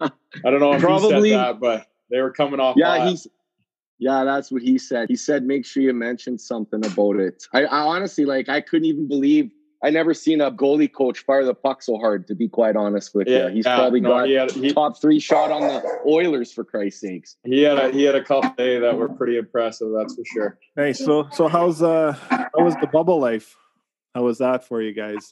I don't know if Probably, he said that, but they were coming off. Yeah, hot. he's. Yeah, that's what he said. He said, make sure you mention something about it. I, I honestly, like, I couldn't even believe. I never seen a goalie coach fire the puck so hard, to be quite honest with yeah, you. He's yeah, probably no, got he had, he, top three shot on the Oilers, for Christ's sakes. He had a, he had a couple days that were pretty impressive, that's for sure. Nice. So, so how's uh, how was the bubble life? How was that for you guys?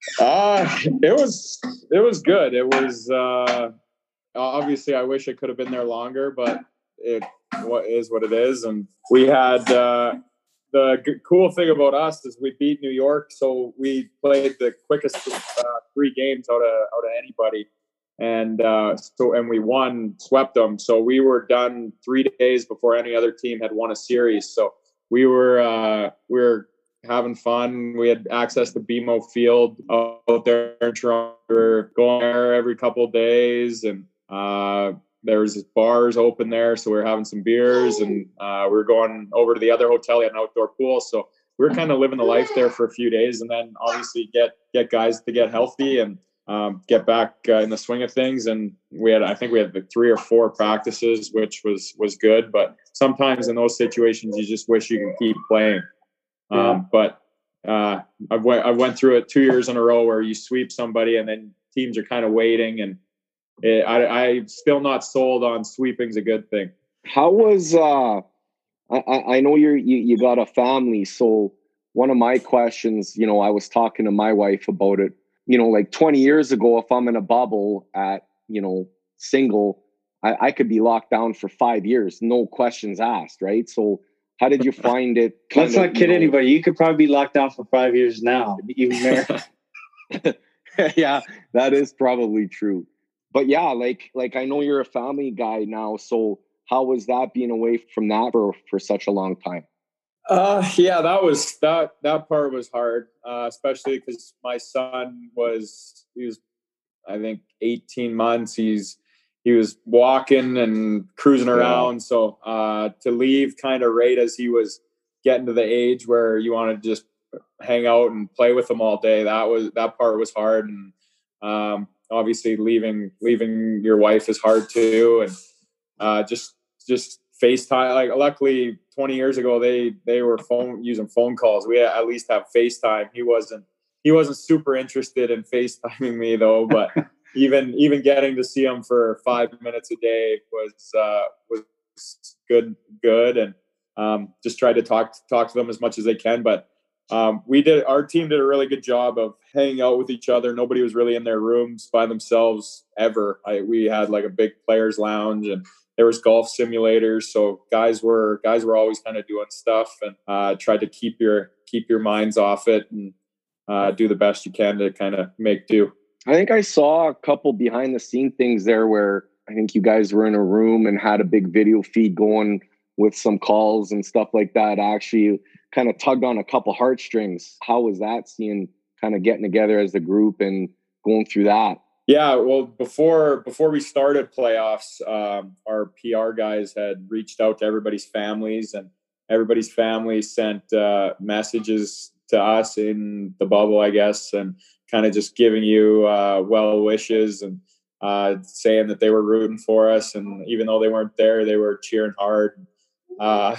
Uh, it was it was good. It was uh, obviously I wish I could have been there longer, but it what is what it is. And we had uh, the g- cool thing about us is we beat New York, so we played the quickest uh, three games out of out of anybody, and uh, so and we won, swept them. So we were done three days before any other team had won a series. So we were uh, we were having fun. We had access to B M O Field out there in Toronto. We were going there every couple of days, and uh, there was bars open there, so we were having some beers, and uh, we were going over to the other hotel. We had an outdoor pool, so we were kind of living the life there for a few days, and then obviously get get guys to get healthy and um, get back uh, in the swing of things. And we had, I think we had like three or four practices, which was was good. But sometimes in those situations, you just wish you could keep playing. Yeah. Um, but uh, I've went I went through it two years in a row where you sweep somebody, and then teams are kind of waiting and. It, I, I'm still not sold on sweeping's a good thing. How was uh I, I know you're you, you got a family, so one of my questions, you know, I was talking to my wife about it, you know, like twenty years ago, if I'm in a bubble at, you know, single, I, I could be locked down for five years, no questions asked, right? So how did you find it? Let's not kid you know, anybody. You could probably be locked down for five years now, even there. Yeah, that is probably true. But yeah, like like I know you're a family guy now, so how was that being away from that for, for such a long time? Uh, yeah, that was that that part was hard, uh, especially because my son was he was I think eighteen months. He's he was walking and cruising around, yeah. so uh, to leave kind of right as he was getting to the age where you want to just hang out and play with him all day. That was that part was hard, and um, obviously leaving leaving your wife is hard too, and uh, just just FaceTime. Like luckily, twenty years ago they they were phone using phone calls. We at least have FaceTime. He wasn't he wasn't super interested in FaceTiming me though, but even even getting to see him for five minutes a day was uh, was good good, and um, just tried to talk talk to them as much as they can, but. Um, we did, our team did a really good job of hanging out with each other. Nobody was really in their rooms by themselves ever. I, we had like a big players lounge, and there was golf simulators. So guys were, guys were always kind of doing stuff, and, uh, tried to keep your, keep your minds off it. And, uh, do the best you can to kind of make do. I think I saw a couple behind the scene things there where I think you guys were in a room and had a big video feed going with some calls and stuff like that. Actually kind of tugged on a couple heartstrings. How was that, seeing kind of getting together as a group and going through that? Yeah, well, before before we started playoffs, um, our P R guys had reached out to everybody's families, and everybody's families sent uh, messages to us in the bubble, I guess, and kind of just giving you uh, well wishes and uh, saying that they were rooting for us. And even though they weren't there, they were cheering hard. Uh,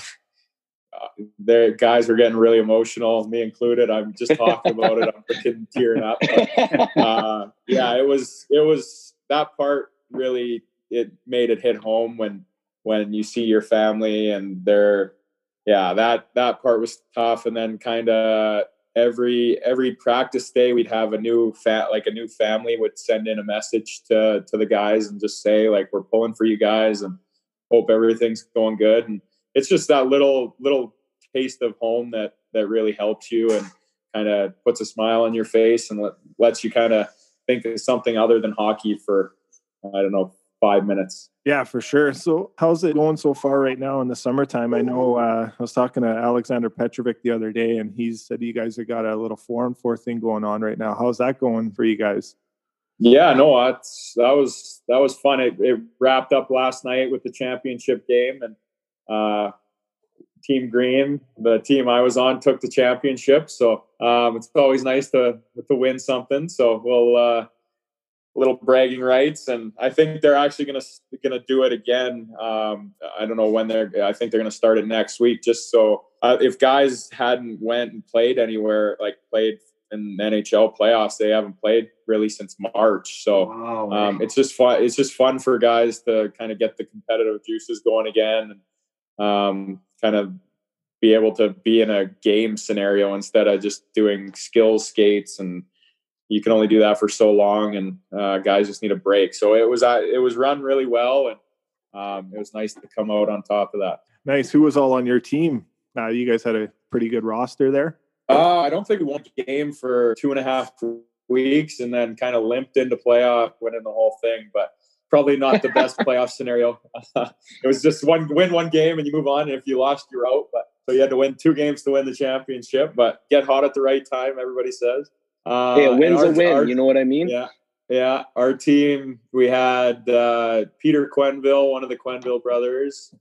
the guys were getting really emotional, me included. I'm just talking about it. I'm freaking tearing up. But, uh, yeah, it was, it was that part really, it made it hit home when, when you see your family and they're, yeah, that, that part was tough. And then kind of every, every practice day we'd have a new fa- like a new family would send in a message to, to the guys and just say, like, we're pulling for you guys and hope everything's going good. And it's just that little, little taste of home that, that really helps you and kind of puts a smile on your face and let, lets you kind of think of something other than hockey for, I don't know, five minutes. Yeah, for sure. So how's it going so far right now in the summertime? I know uh, I was talking to Alexander Petrovic the other day, and he said you guys have got a little four and four thing going on right now. How's that going for you guys? Yeah, no, that's, that was, that was fun. It, it wrapped up last night with the championship game, and uh, Team Green, the team I was on, took the championship. So um, it's always nice to, to win something. So we'll, uh, little bragging rights, and I think they're actually gonna gonna do it again. Um, I don't know when they're. I think they're gonna start it next week. Just so uh, if guys hadn't went and played anywhere, like played in the N H L playoffs, they haven't played really since March. So Wow. um, it's just fun. It's just fun for guys to kind of get the competitive juices going again, and um, kind of be able to be in a game scenario instead of just doing skill skates, and you can only do that for so long, and uh, guys just need a break. So it was uh, it was run really well, and um, it was nice to come out on top of that. Nice. Who was all on your team? Uh, you guys had a pretty good roster there. Uh, I don't think we won a game for two and a half weeks, and then kind of limped into playoff, winning the whole thing. But probably not the best playoff scenario. Uh, it was just one win one game and you move on, and if you lost, you're out. But so you had to win two games to win the championship. But get hot at the right time, everybody says. Uh, hey, a win's our, a win. Our, you know what I mean? Yeah. Yeah. Our team, we had uh, Peter Quenneville, one of the Quenneville brothers,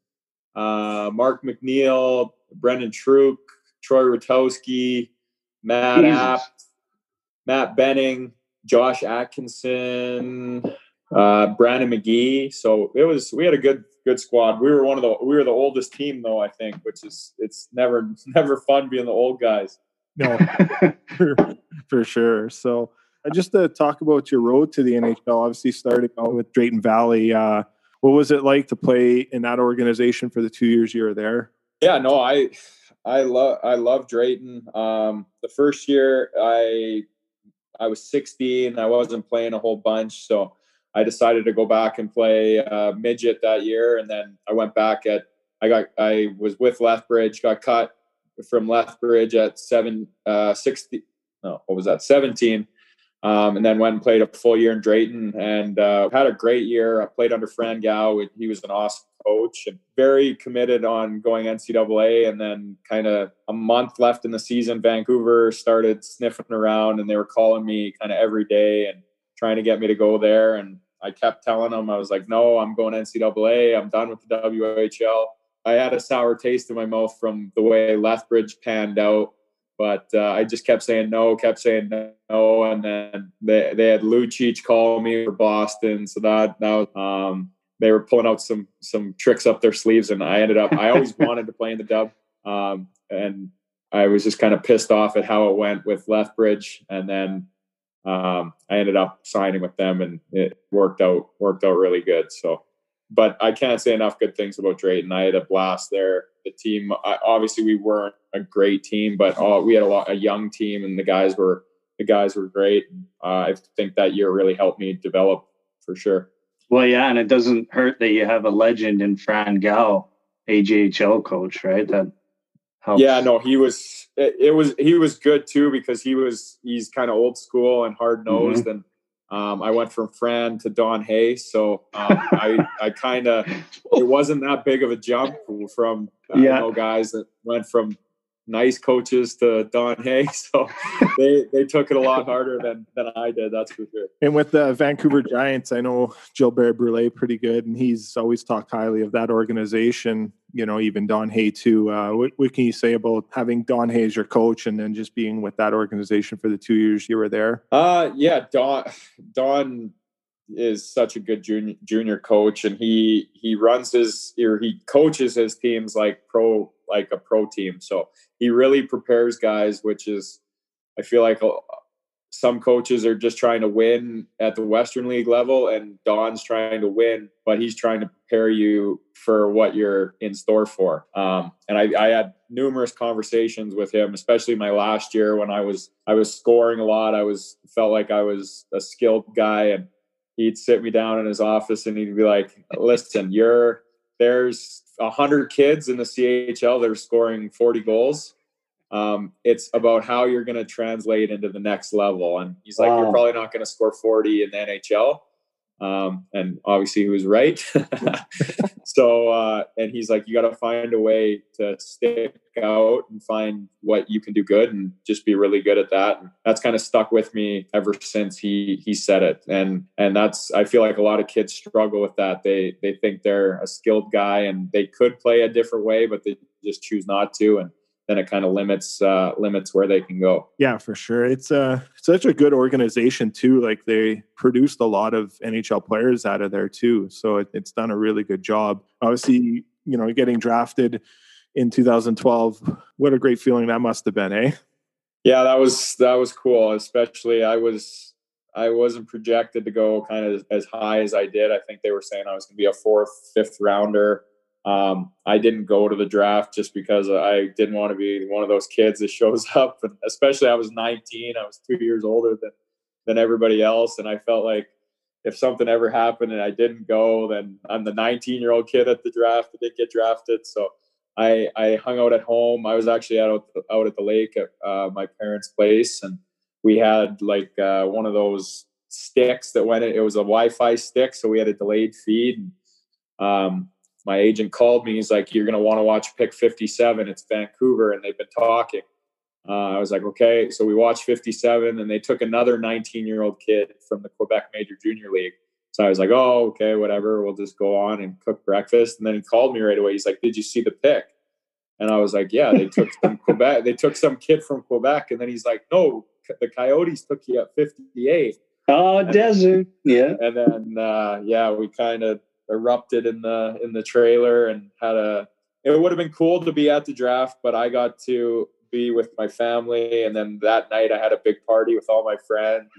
uh, Mark McNeil, Brendan Truk, Troy Rutowski, Matt Jesus. Apt, Matt Benning, Josh Atkinson, uh, Brandon McGee. So it was, we had a good, good squad. We were one of the, we were the oldest team though, I think, which is, it's never, never fun being the old guys. No, for, for sure. So uh, just to talk about your road to the N H L, obviously starting out with Drayton Valley, uh, what was it like to play in that organization for the two years you were there? Yeah, no, I, I love, I love Drayton. Um, the first year I, I was sixteen, I wasn't playing a whole bunch. So I decided to go back and play uh, midget that year. And then I went back at, I got, I was with Lethbridge, got cut from Lethbridge at seven, uh, sixty, no, what was that? seventeen. Um, and then went and played a full year in Drayton, and uh, had a great year. I played under Fran Gao. He was an awesome coach and very committed on going N C double A. And then kind of a month left in the season, Vancouver started sniffing around, and they were calling me kind of every day and trying to get me to go there. And I kept telling them, I was like, no, I'm going N C double A. I'm done with the W H L. I had a sour taste in my mouth from the way Lethbridge panned out, but uh, I just kept saying no, kept saying no. And then they, they had Lucic call me for Boston. So that, that was, um, they were pulling out some, some tricks up their sleeves, and I ended up, I always wanted to play in the dub. Um, and I was just kind of pissed off at how it went with Lethbridge. And then um, I ended up signing with them, and it worked out, worked out really good. So, but I can't say enough good things about Drayton. I had a blast there. The team, I, obviously, we weren't a great team, but all, we had a lot, a young team, and the guys were the guys were great. Uh, I think that year really helped me develop for sure. Well, yeah, and it doesn't hurt that you have a legend in Fran Gao, A J H L coach, right? That helps. Yeah, no, he was, it, it was, he was good too, because he was, he's kind of old school and hard nosed. Mm-hmm. And um, I went from Fran to Don Hay. So um, I, I kind of, it wasn't that big of a jump from, uh, yeah. I know guys that went from nice coaches to Don Hay. So they, they took it a lot harder than, than I did. That's for sure. And with the Vancouver Giants, I know Gilbert Brulé pretty good, and he's always talked highly of that organization, you know, even Don Hay too. Uh, what, what can you say about having Don Hay as your coach and then just being with that organization for the two years you were there? Uh, yeah, Don, Don is such a good junior, junior coach, and he, he runs his, or he coaches his teams like pro, like a pro team. So he really prepares guys, which is, I feel like some coaches are just trying to win at the Western League level, and Don's trying to win, but he's trying to prepare you for what you're in store for. Um, and I, I had numerous conversations with him, especially my last year when I was, I was scoring a lot. I was, felt like I was a skilled guy, and he'd sit me down in his office and he'd be like, listen, you're, there's a hundred kids in the C H L that are scoring forty goals. Um, it's about how you're going to translate into the next level. And he's like, wow. You're probably not going to score forty in the N H L. Um, and obviously he was right. so, uh, and he's like, you got to find a way to stick out and find what you can do good and just be really good at that. And that's kind of stuck with me ever since he, he said it. And, and that's, I feel like a lot of kids struggle with that. They, they think they're a skilled guy and they could play a different way, but they just choose not to. And then it kind of limits uh, limits where they can go. Yeah, for sure. It's uh, such a good organization too. Like they produced a lot of N H L players out of there too. So it, it's done a really good job. Obviously, you know, getting drafted in two thousand twelve, what a great feeling that must have been, eh? Yeah, that was that was cool. Especially I was I wasn't projected to go kind of as high as I did. I think they were saying I was going to be a fourth, fifth rounder. Um, I didn't go to the draft just because I didn't want to be one of those kids that shows up. And especially I was nineteen. I was two years older than, than everybody else. And I felt like if something ever happened and I didn't go, then I'm the nineteen year old kid at the draft that didn't get drafted. So I, I hung out at home. I was actually out, out at the lake at uh, my parents' place. And we had like uh, one of those sticks that went in. It was a Wi-Fi stick. So we had a delayed feed. And, um, my agent called me. He's like, you're going to want to watch pick fifty-seven. It's Vancouver. And they've been talking. Uh, I was like, okay. So we watched fifty-seven and they took another nineteen year old kid from the Quebec Major Junior League. So I was like, oh, okay, whatever. We'll just go on and cook breakfast. And then he called me right away. He's like, did you see the pick? And I was like, yeah, they took some Quebec. They took some kid from Quebec. And then he's like, no, the Coyotes took you at fifty-eight. Oh, desert. Yeah. And then, uh, yeah, we kind of erupted in the in the trailer and had a it would have been cool to be at the draft, but I got to be with my family, and then that night I had a big party with all my friends.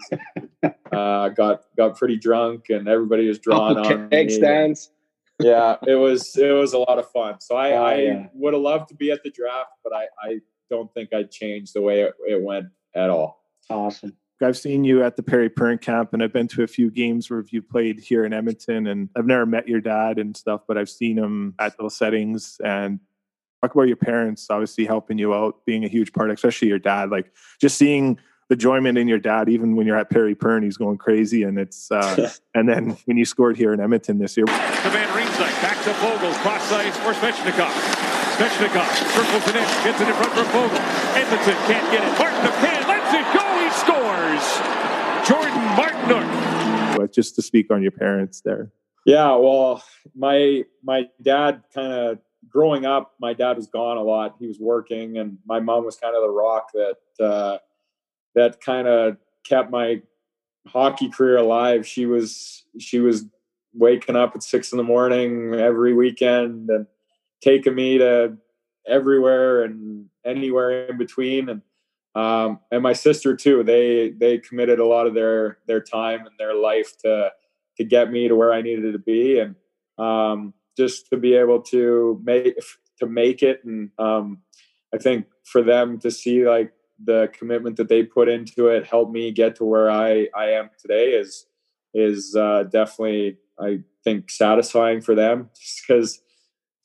uh got got pretty drunk and everybody was drawn oh, on egg stands. Yeah, it was it was a lot of fun. So I, oh, I yeah. would have loved to be at the draft, but I, I don't think I'd change the way it, it went at all. Awesome. I've seen you at the Perry Pern camp, and I've been to a few games where you played here in Edmonton, and I've never met your dad and stuff, but I've seen him at those settings. And talk about your parents obviously helping you out, being a huge part, especially your dad, like just seeing the enjoyment in your dad, even when you're at Perry Pern, he's going crazy. And it's, uh, and then when you scored here in Edmonton this year. To Van Riemsdyk, back to Vogel, cross ice for Svechnikov. Svechnikov circles it in, gets it in front for Vogel. Edmonton can't get it. Martin can, lets it go. He scores. Jordan Martinook. But just to speak on your parents there. Yeah, well, my my dad kind of growing up, my dad was gone a lot. He was working, and my mom was kind of the rock that uh, that kind of kept my hockey career alive. She was she was waking up at six in the morning every weekend and taking me to everywhere and anywhere in between. And um, and my sister too. They they committed a lot of their their time and their life to to get me to where I needed to be, and um, just to be able to make to make it. And um, I think for them to see like the commitment that they put into it helped me get to where I I am today is is uh, definitely, I think, satisfying for them, just because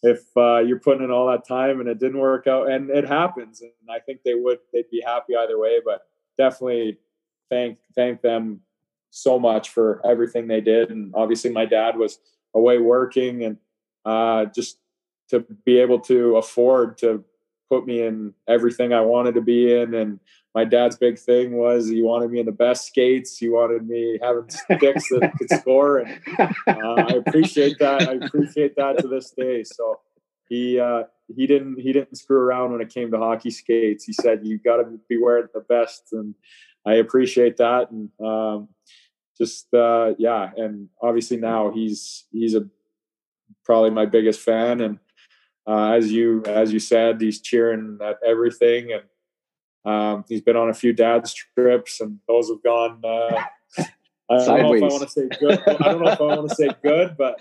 if uh, you're putting in all that time and it didn't work out, and it happens, and I think they would, they'd be happy either way, but definitely thank, thank them so much for everything they did. And obviously my dad was away working, and uh, just to be able to afford to put me in everything I wanted to be in. And my dad's big thing was he wanted me in the best skates. He wanted me having sticks that could score. And uh, I appreciate that. I appreciate that to this day. So he, uh, he didn't, he didn't screw around when it came to hockey skates. He said, you got to be wearing the best. And I appreciate that. And um, just, uh, yeah. And obviously now he's, he's a, probably my biggest fan. And uh, as you, as you said, he's cheering at everything. And Um, he's been on a few dad's trips, and those have gone. Uh, I don't Sideways. know if I want to say good. I don't know if I want to say good, but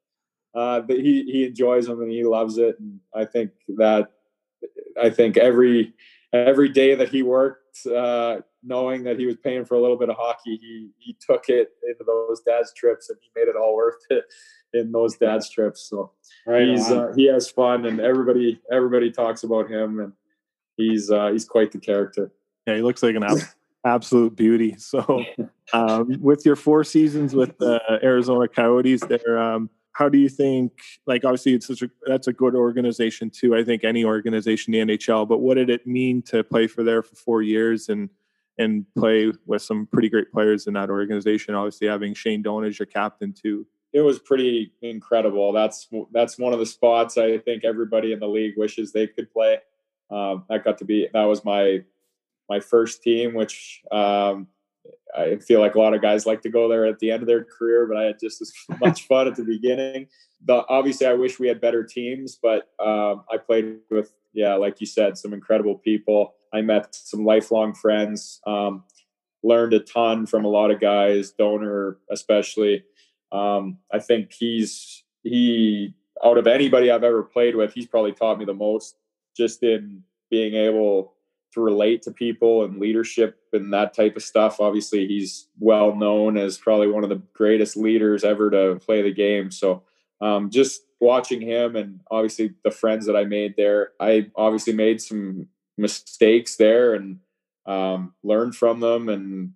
uh, but he he enjoys them and he loves it. And I think that I think every every day that he worked, uh, knowing that he was paying for a little bit of hockey, he he took it into those dad's trips, and he made it all worth it in those dad's trips. So Right he's uh, he has fun, and everybody everybody talks about him, and he's uh, he's quite the character. Yeah, he looks like an ab- absolute beauty. So um, with your four seasons with the Arizona Coyotes there, um, how do you think, like obviously it's such a, that's a good organization too. I think any organization in the N H L, but what did it mean to play for there for four years and and play with some pretty great players in that organization? Obviously having Shane Doan as your captain too. It was pretty incredible. That's that's one of the spots I think everybody in the league wishes they could play. Um, that got to be, that was my, my first team, which um, I feel like a lot of guys like to go there at the end of their career, but I had just as much fun at the beginning. The, obviously I wish we had better teams, but um, I played with, yeah, like you said, some incredible people. I met some lifelong friends, um, learned a ton from a lot of guys, Donor especially. Um, I think he's, he, out of anybody I've ever played with, he's probably taught me the most, just in being able to relate to people and leadership and that type of stuff. Obviously he's well known as probably one of the greatest leaders ever to play the game. So um, just watching him, and obviously the friends that I made there, I obviously made some mistakes there and um, learned from them. And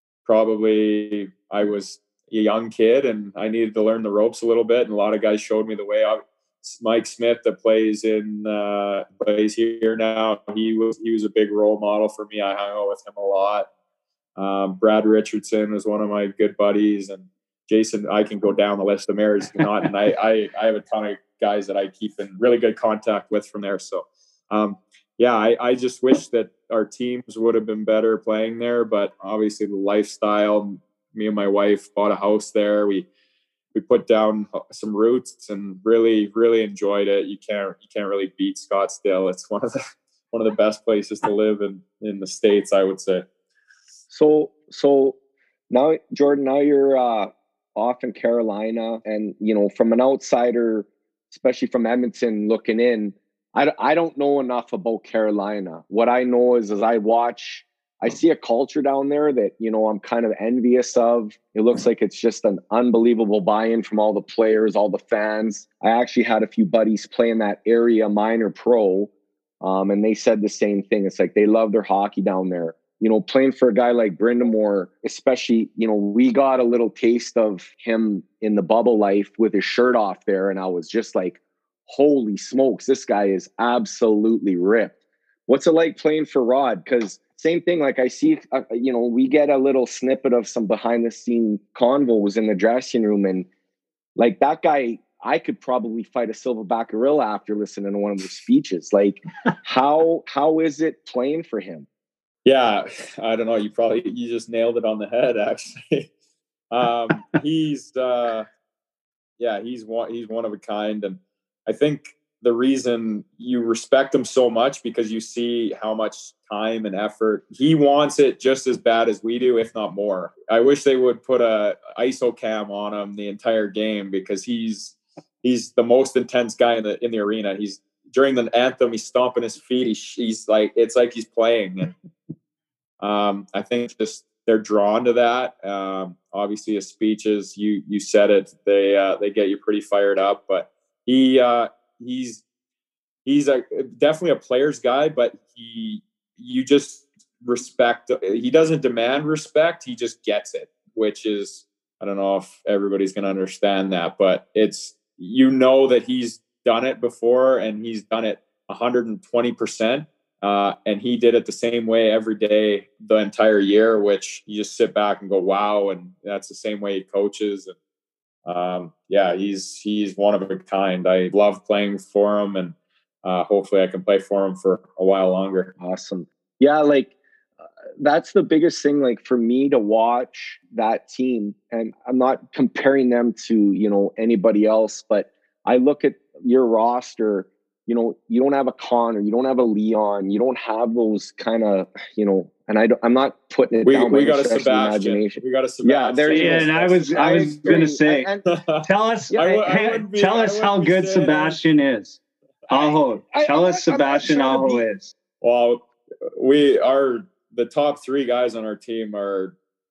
probably I was a young kid and I needed to learn the ropes a little bit. And a lot of guys showed me the way. I, Mike Smith that plays in uh, plays here now. He was he was a big role model for me. I hung out with him a lot. Um, Brad Richardson was one of my good buddies, and Jason. I can go down the list of Mary's not, and I, I I have a ton of guys that I keep in really good contact with from there. So um, yeah, I, I just wish that our teams would have been better playing there, but obviously the lifestyle. Me and my wife bought a house there. We We put down some roots and really, really enjoyed it. You can't, you can't really beat Scottsdale. It's one of the, one of the best places to live in, in the States, I would say. So, so now, Jordan, now you're uh, off in Carolina, and, you know, from an outsider, especially from Edmonton looking in, I, I don't know enough about Carolina. What I know is, as I watch, I see a culture down there that, you know, I'm kind of envious of. It looks like it's just an unbelievable buy-in from all the players, all the fans. I actually had a few buddies play in that area minor pro, um, and they said the same thing. It's like they love their hockey down there. You know, playing for a guy like Brind'Amour, especially, you know, we got a little taste of him in the bubble life with his shirt off there, and I was just like, holy smokes, this guy is absolutely ripped. What's it like playing for Rod? Because same thing, like I see, uh, you know, we get a little snippet of some behind the scene convos in the dressing room, and like that guy, I could probably fight a silverback gorilla after listening to one of his speeches. Like, how how is it playing for him? Yeah, I don't know. You probably you just nailed it on the head, actually. um, he's uh, yeah, he's one he's one of a kind, and I think the reason you respect him so much because you see how much time and effort he wants it just as bad as we do, if not more. I wish they would put a I S O cam on him the entire game because he's he's the most intense guy in the in the arena. He's during the anthem, he's stomping his feet. He's, he's like it's like he's playing. And, um, I think just they're drawn to that. Um, obviously, his speeches, you you said it, they uh, they get you pretty fired up. But he. Uh, he's he's a definitely a player's guy, but he you just respect. He doesn't demand respect. He just gets it, which is, I don't know if everybody's going to understand that, but it's, you know, that he's done it before and he's done it one hundred twenty percent. Uh, and he did it the same way every day, the entire year, which you just sit back and go, wow. And that's the same way he coaches. And um, yeah, he's, he's one of a kind. I love playing for him, and uh, hopefully I can play for him for a while longer. Awesome. Yeah. Like, uh, that's the biggest thing, like for me to watch that team, and I'm not comparing them to, you know, anybody else, but I look at your roster. You know, you don't have a Connor, you don't have a Leon, you don't have those kind of, you know, and I don't, I'm not putting it we, down. We got a Sebastian. We got a Sebastian. Yeah, there you yeah, go. and I was, I, I was going to say, and, and, tell us, I w- I be, tell us how good Sebastian that. is. Aho, tell I, us Sebastian Aho is. Well, we are the top three guys on our team are,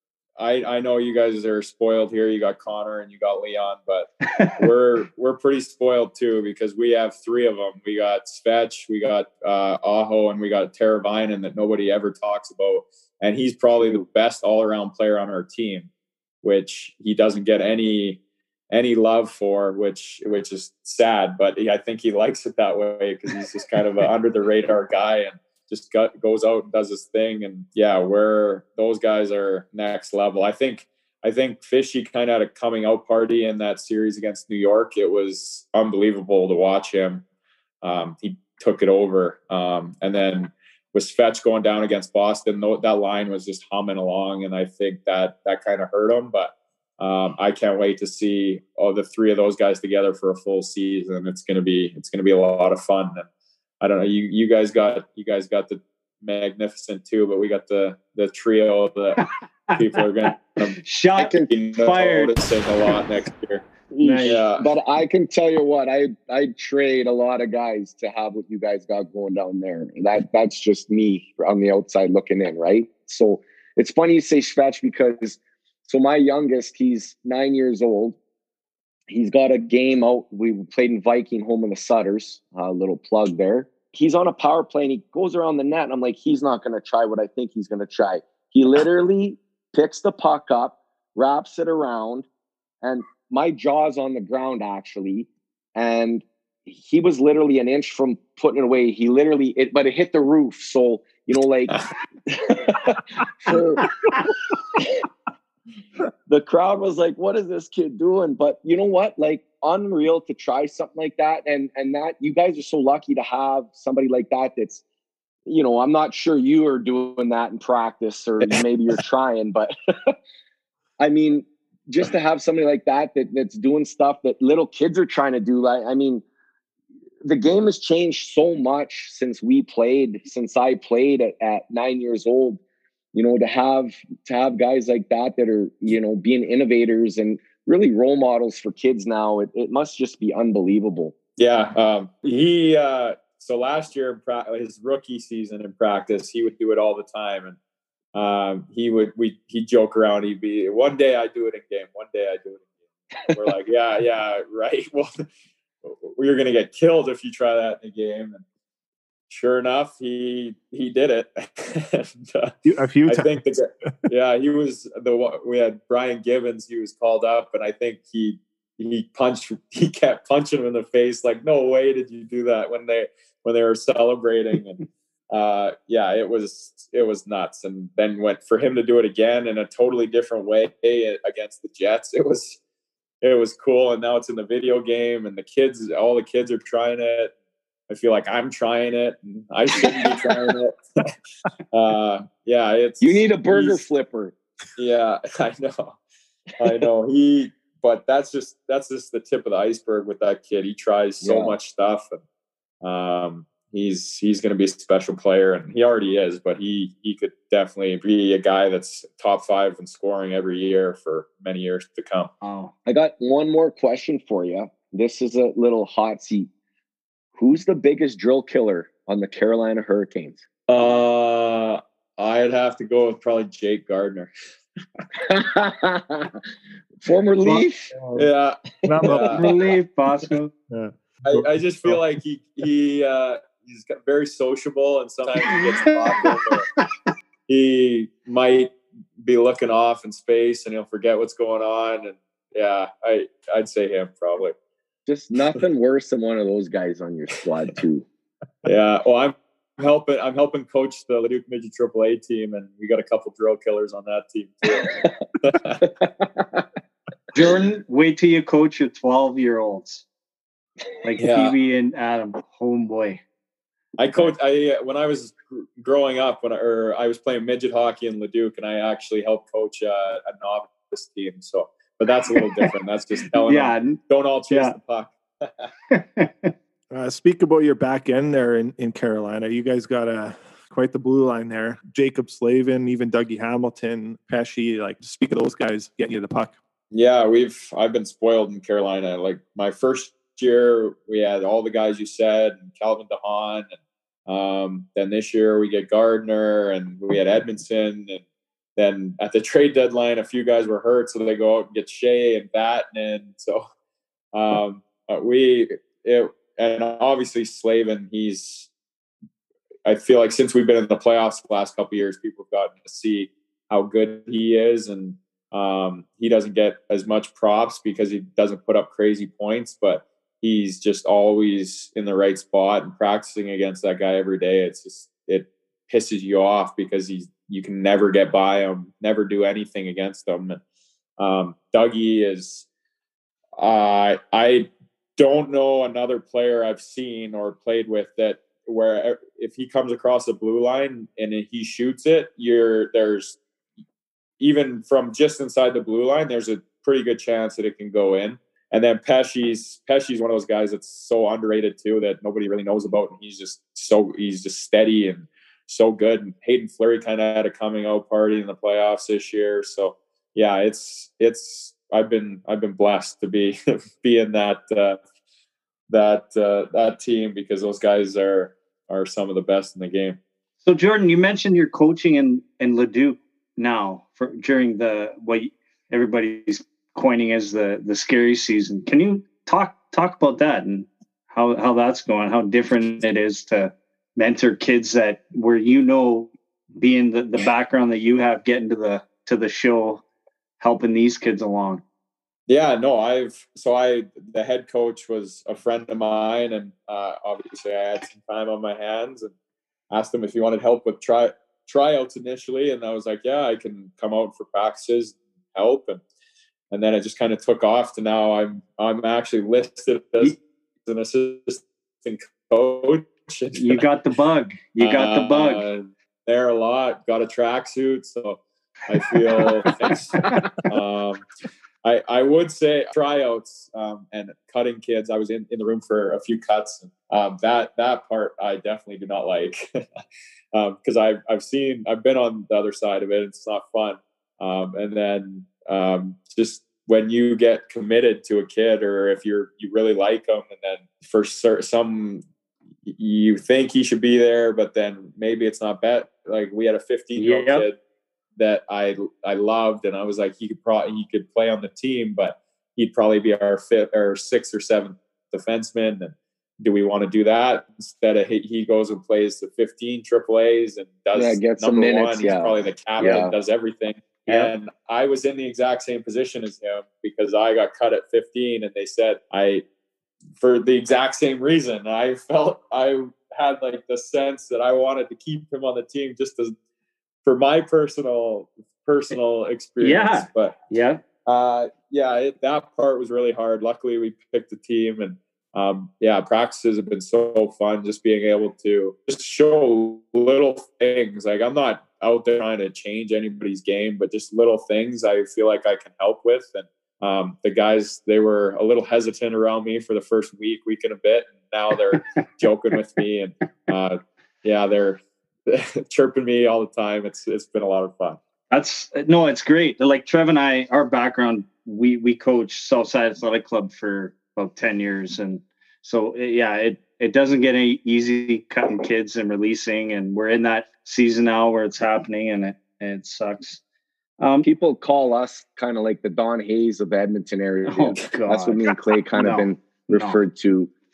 I, I know you guys are spoiled here. You got Connor and you got Leon, but we're we're pretty spoiled too, because we have three of them. We got Svetch, we got uh, Aho, and we got Teravainen that nobody ever talks about. And he's probably the best all-around player on our team, which he doesn't get any any love for, which which is sad. But he, I think he likes it that way, because he's just kind of an under-the-radar guy and just got, goes out and does his thing. And yeah, we're, those guys are next level. I think, I think Fishy kind of had a coming out party in that series against New York. It was unbelievable to watch him. Um, he took it over. Um, and then with Svetch going down against Boston, that line was just humming along. And I think that that kind of hurt him, but um, I can't wait to see all the three of those guys together for a full season. It's going to be, it's going to be a lot of fun. And I don't know. You you guys got you guys got the Magnificent too, but we got the the trio that people are going to shot fired noticing a lot next year. Nice. Yeah, but I can tell you what, I I trade a lot of guys to have what you guys got going down there. That that's just me on the outside looking in, right? So it's funny you say Svetch, because so my youngest, he's nine years old. He's got a game out. We played in Viking home in the Sutters. A uh, little plug there. He's on a power play and he goes around the net. And I'm like, he's not going to try what I think he's going to try. He literally picks the puck up, wraps it around, and my jaw's on the ground actually. And he was literally an inch from putting it away. He literally, it, but it hit the roof. So, you know, like for, the crowd was like, what is this kid doing? But you know what? Like, unreal to try something like that. And and that, you guys are so lucky to have somebody like that that's, you know, I'm not sure you are doing that in practice, or maybe you're trying, but I mean, just to have somebody like that, that that's doing stuff that little kids are trying to do. Like, I mean, the game has changed so much since we played, since I played at, at nine years old. You know, to have to have guys like that that are, you know, being innovators and really role models for kids now, it, it must just be unbelievable. Yeah. Um, he, uh, so last year, his rookie season in practice, he would do it all the time. And um, he would, we, he'd joke around. He'd be, one day I do it in game. One day I do it in game. We're like, yeah, yeah, right. Well, we're going to get killed if you try that in a game. And sure enough, he he did it. and, uh, a few I times. think the, yeah, he was the one. We had Brian Gibbons. He was called up, and I think he he punched. He kept punching him in the face, like, "No way did you do that!" When they when they were celebrating, and uh, yeah, it was it was nuts. And then went for him to do it again in a totally different way against the Jets. It was it was cool, and now it's in the video game, and the kids, all the kids are trying it. I feel like I'm trying it, and I shouldn't be trying it. uh, yeah, it's you need a burger flipper. Yeah, I know, I know. He, but that's just that's just the tip of the iceberg with that kid. He tries so yeah. much stuff, and um, he's he's going to be a special player, and he already is. But he he could definitely be a guy that's top five in scoring every year for many years to come. Oh, I got one more question for you. This is a little hot seat. Who's the biggest drill killer on the Carolina Hurricanes? Uh, I'd have to go with probably Jake Gardner. Former Leaf? Yeah. Former Leaf, Bosco. Yeah. I, I just feel like he he uh, he's got very sociable, and sometimes he gets awkward. He might be looking off in space, and he'll forget what's going on. And yeah, I I'd say him probably. Just nothing worse than one of those guys on your squad too. Yeah, well, I'm helping. I'm helping coach the Leduc Midget Triple A team, and we got a couple drill killers on that team too. Jordan, wait till you coach your twelve-year-olds like Yeah. Phoebe and Adam. Homeboy. I coach. I when I was growing up, when I, or I was playing midget hockey in Leduc, and I actually helped coach uh, a novice team. So, but that's a little different. That's just telling Yeah. them, don't all chase Yeah. the puck. Uh, speak about your back end there in, in Carolina. You guys got a quite the blue line there. Jacob Slavin, even Dougie Hamilton, Pesci. Like, speak of those guys getting you the puck. Yeah, we've I've been spoiled in Carolina. Like my first year, we had all the guys you said, and Calvin DeHaan. And, um, then this year we get Gardner, and we had Edmondson. And then at the trade deadline, a few guys were hurt, so they go out and get Shea and Vatanen. So um, we it, and obviously Slavin. He's I feel like since we've been in the playoffs the last couple of years, people have gotten to see how good he is, and um, he doesn't get as much props because he doesn't put up crazy points, but he's just always in the right spot and practicing against that guy every day. It's just, it pisses you off because he's, you can never get by him, never do anything against him. And, um, Dougie is, uh, I don't know another player I've seen or played with that where if he comes across the blue line and he shoots it, you're there's, even from just inside the blue line, there's a pretty good chance that it can go in. And then Pesci's Pesci's one of those guys that's so underrated too that nobody really knows about, and he's just so he's just steady and so good. And Hayden Fleury kind of had a coming out party in the playoffs this year. So yeah, it's it's I've been I've been blessed to be be in that uh, that uh, that team because those guys are are some of the best in the game. So Jordan, you mentioned you're coaching in in Leduc now for during the what everybody's coining as the the scary season. Can you talk talk about that and how how that's going, how different it is to mentor kids that where you know being the, the background that you have getting to the to the show, helping these kids along? Yeah, no, I've so I the head coach was a friend of mine, and uh, obviously I had some time on my hands and asked him if he wanted help with try tryouts initially, and I was like, yeah, I can come out for practices and help, and and then it just kind of took off to now I'm I'm actually listed as an assistant coach. You got the bug. You got the bug. Uh, there a lot. Got a tracksuit, so I feel. um, I I would say tryouts um, and cutting kids. I was in, in the room for a few cuts. And, um, that that part I definitely do not like because um, I've I've seen I've been on the other side of it. It's not fun. Um, and then um, just when you get committed to a kid, or if you're you really like them, and then for some you think he should be there, but then maybe it's not bet. Like we had a fifteen year old yep. kid that I I loved, and I was like, he could probably he could play on the team, but he'd probably be our fifth or sixth or seventh defenseman. And do we want to do that instead of he, he goes and plays the fifteen triple A's and does yeah, gets number minutes, one? He's yeah. probably the captain, yeah. does everything. Yep. And I was in the exact same position as him because I got cut at fifteen, and they said I for the exact same reason. I felt I had like the sense that I wanted to keep him on the team just as for my personal personal experience. Yeah. But yeah, uh, yeah, it, that part was really hard. Luckily, we picked a team, and um, yeah, practices have been so fun. Just being able to just show little things. Like I'm not out there trying to change anybody's game, but just little things I feel like I can help with. And um, the guys, they were a little hesitant around me for the first week, week and a bit. And now they're joking with me, and uh, yeah, they're chirping me all the time. It's it's been a lot of fun. That's no, it's great. Like Trev and I, our background, we we coach Southside Athletic Club for about ten years, and so yeah, it it doesn't get any easy cutting kids and releasing, and we're in that season now where it's happening, and it and it sucks. Um, People call us kind of like the Don Hayes of Edmonton area. Oh, God. That's what me and Clay kind no, of been referred no. to.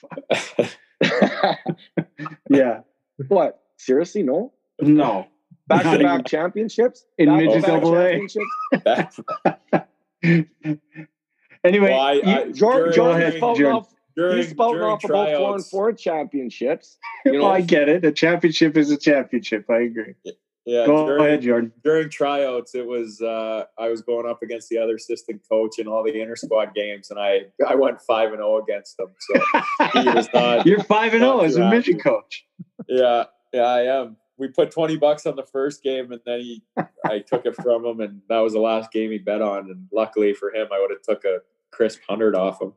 Yeah. What? Seriously? No. No. Back to Not back even- championships in Back to midget back double A. championships? Anyway, Well, I- you- I- Jordan, during- Jordan's ahead, spouting Jordan. off. During, He's spouting during off about four and tryouts, four championships. You know, well, I get it. A championship is a championship. I agree. yeah, Go during, ahead, Jordan. during tryouts, it was uh, I was going up against the other assistant coach in all the inter squad games, and I I went five and zero against him. So he was not. You're five and not zero as too a midget happy. coach. Yeah, yeah, I am. We put twenty bucks on the first game, and then he, I took it from him, and that was the last game he bet on. And luckily for him, I would have took a crisp hundred off him.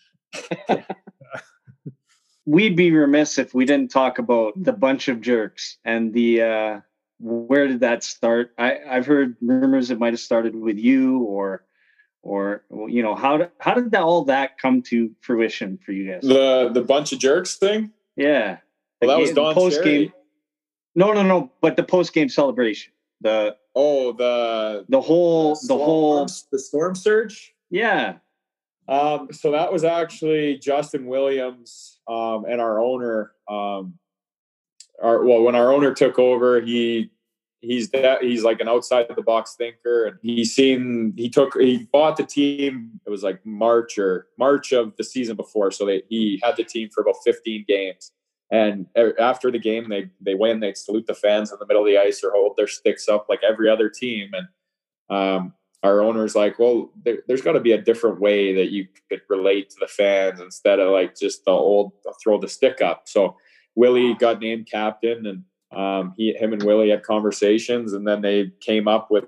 We'd be remiss if we didn't talk about the bunch of jerks and the uh, where did that start? I, I've heard rumors it might have started with you, or or you know how did, how did that all that come to fruition for you guys? The the bunch of jerks thing. Yeah, Well, that was The Don post Cherry. game. No, no, no. But the post game celebration, the Oh, the the whole the whole storm- the storm surge. yeah. Um, so that was actually Justin Williams um, and our owner. Um, our well, when our owner took over, he he's that he's like an outside the box thinker, and he's seen he took he bought the team. It was like March or March of the season before, so they he had the team for about fifteen games. And after the game, they they win. They salute the fans in the middle of the ice or hold their sticks up like every other team. And um, our owner's like, well, there, there's got to be a different way that you could relate to the fans instead of like just the old throw the stick up. So Willie got named captain, and um, he, him and Willie had conversations, and then they came up with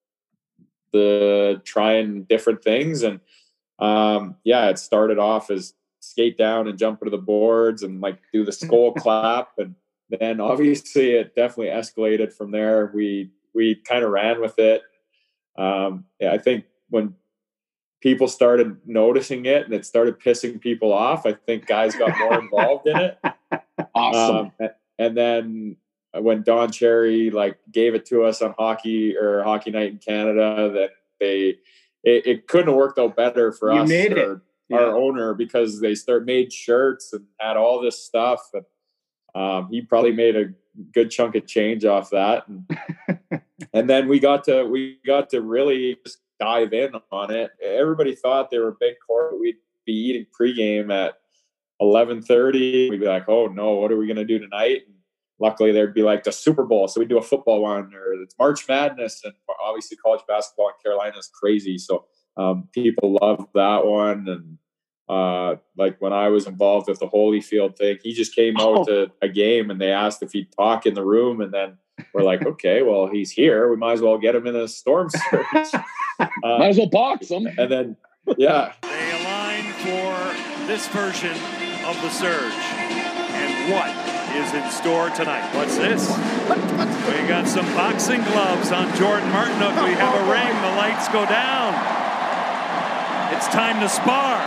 the trying different things. And um, yeah, it started off as skate down and jump into the boards and like do the skull clap, and then obviously it definitely escalated from there. We we kind of ran with it. Um, yeah, I think when people started noticing it and it started pissing people off, I think guys got more involved in it. awesome. Um, and then when Don Cherry like gave it to us on hockey or Hockey Night in Canada, that they it, it couldn't have worked out better for You us. made it. Or, our owner, because they start made shirts and had all this stuff, and um, he probably made a good chunk of change off that. And, and then we got to we got to really just dive in on it. Everybody thought they were big corporate. We'd be eating pregame at eleven thirty. We'd be like, "Oh no, what are we gonna do tonight?" And luckily, there'd be like the Super Bowl, so we'd do a football one, or it's March Madness, and obviously college basketball in Carolina is crazy. So. Um, people love that one. And uh, like when I was involved with the Holyfield thing, he just came out Oh. to a game and they asked if he'd talk in the room. And then we're like, okay, well, he's here. We might as well get him in a storm surge. Uh, Might as well box them. and then, yeah. They align for this version of the surge. And what is in store tonight? What's this? We got some boxing gloves on Jordan Martinook. We have a ring. The lights go down. It's time to spar.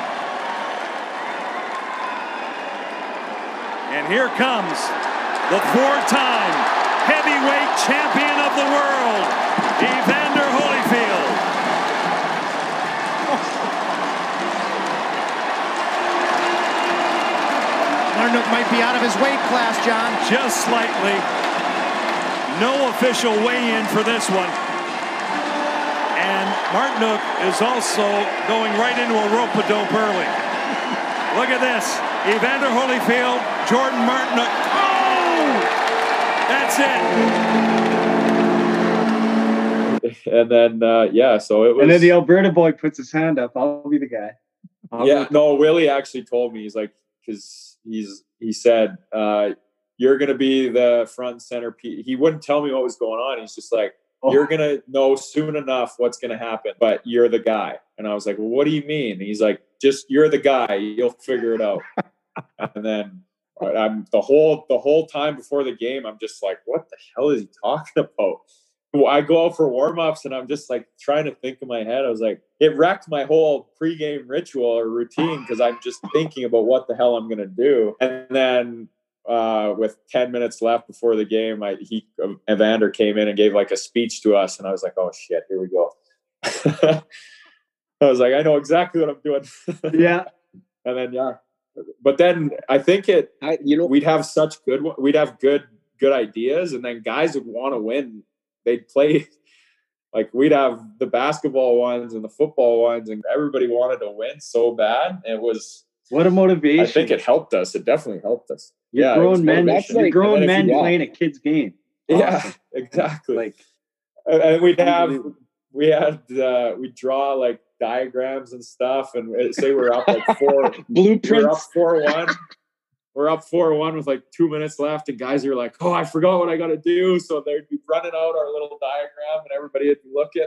And here comes the four-time heavyweight champion of the world, Evander Holyfield. Martinook might be out of his weight class, John. Just slightly. No official weigh-in for this one. And Martinook is also going right into a rope-a-dope early. Look at this. Evander Holyfield, Jordan Martinook. Oh! That's it. And then, uh, yeah, so it was. And then the Alberta boy puts his hand up. I'll be the guy. I'll Yeah, be- no, Willie actually told me, he's like, because he's, he said, uh, you're going to be the front and center. P-. He wouldn't tell me what was going on. He's just like, Oh. you're going to know soon enough what's going to happen, but you're the guy. And I was like, well, what do you mean? And he's like, just, you're the guy. You'll figure it out. And then I'm the whole, the whole time before the game, I'm just like, what the hell is he talking about? Well, I go out for warm-ups and I'm just like trying to think in my head. I was like, it wrecked my whole pregame ritual or routine because I'm just thinking about what the hell I'm going to do. And then uh, with ten minutes left before the game, I, he, Evander came in and gave like a speech to us. And I was like, oh shit, here we go. I was like, I know exactly what I'm doing. Yeah. And then, yeah, but then I think it, I, you know, we'd have such good, we'd have good, good ideas. And then guys would want to win. They'd play like we'd have the basketball ones and the football ones, and everybody wanted to win so bad. It was, what a motivation. I think it helped us. It definitely helped us. You're yeah, grown men. That's You're like- grown and then if men you- playing a kid's game. Yeah, Awesome. exactly. Like, And- and we'd have, unbelievable. we had, uh, we draw like diagrams and stuff, and it- say we're up like four, we're up blueprints. four one. We're up four one with like two minutes left, and guys are like, "Oh, I forgot what I got to do." So they'd be running out our little diagram, and everybody would be looking.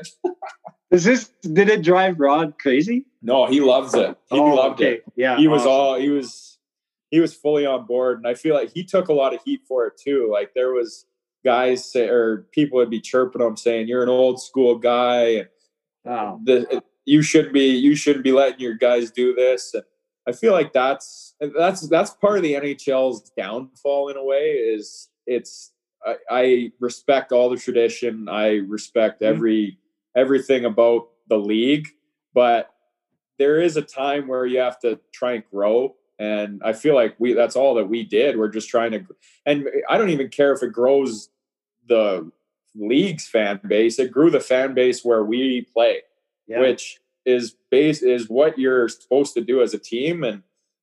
Is this? Did it drive Rod crazy? No, he loves it. He Oh, loved okay. it. Yeah, He was awesome. all he was. He was fully on board, and I feel like he took a lot of heat for it too. Like there was guys say, or people would be chirping him, saying, "You're an old school guy, and Wow. the, you shouldn't be you shouldn't be letting your guys do this." And I feel like that's that's that's part of the N H L's downfall in a way. Is it's I, I respect all the tradition. I respect Mm-hmm. every everything about the league, but there is a time where you have to try and grow. And I feel like we that's all that we did. We're just trying to, and I don't even care if it grows the league's fan base. It grew the fan base where we play, Yeah. which is base is what you're supposed to do as a team. And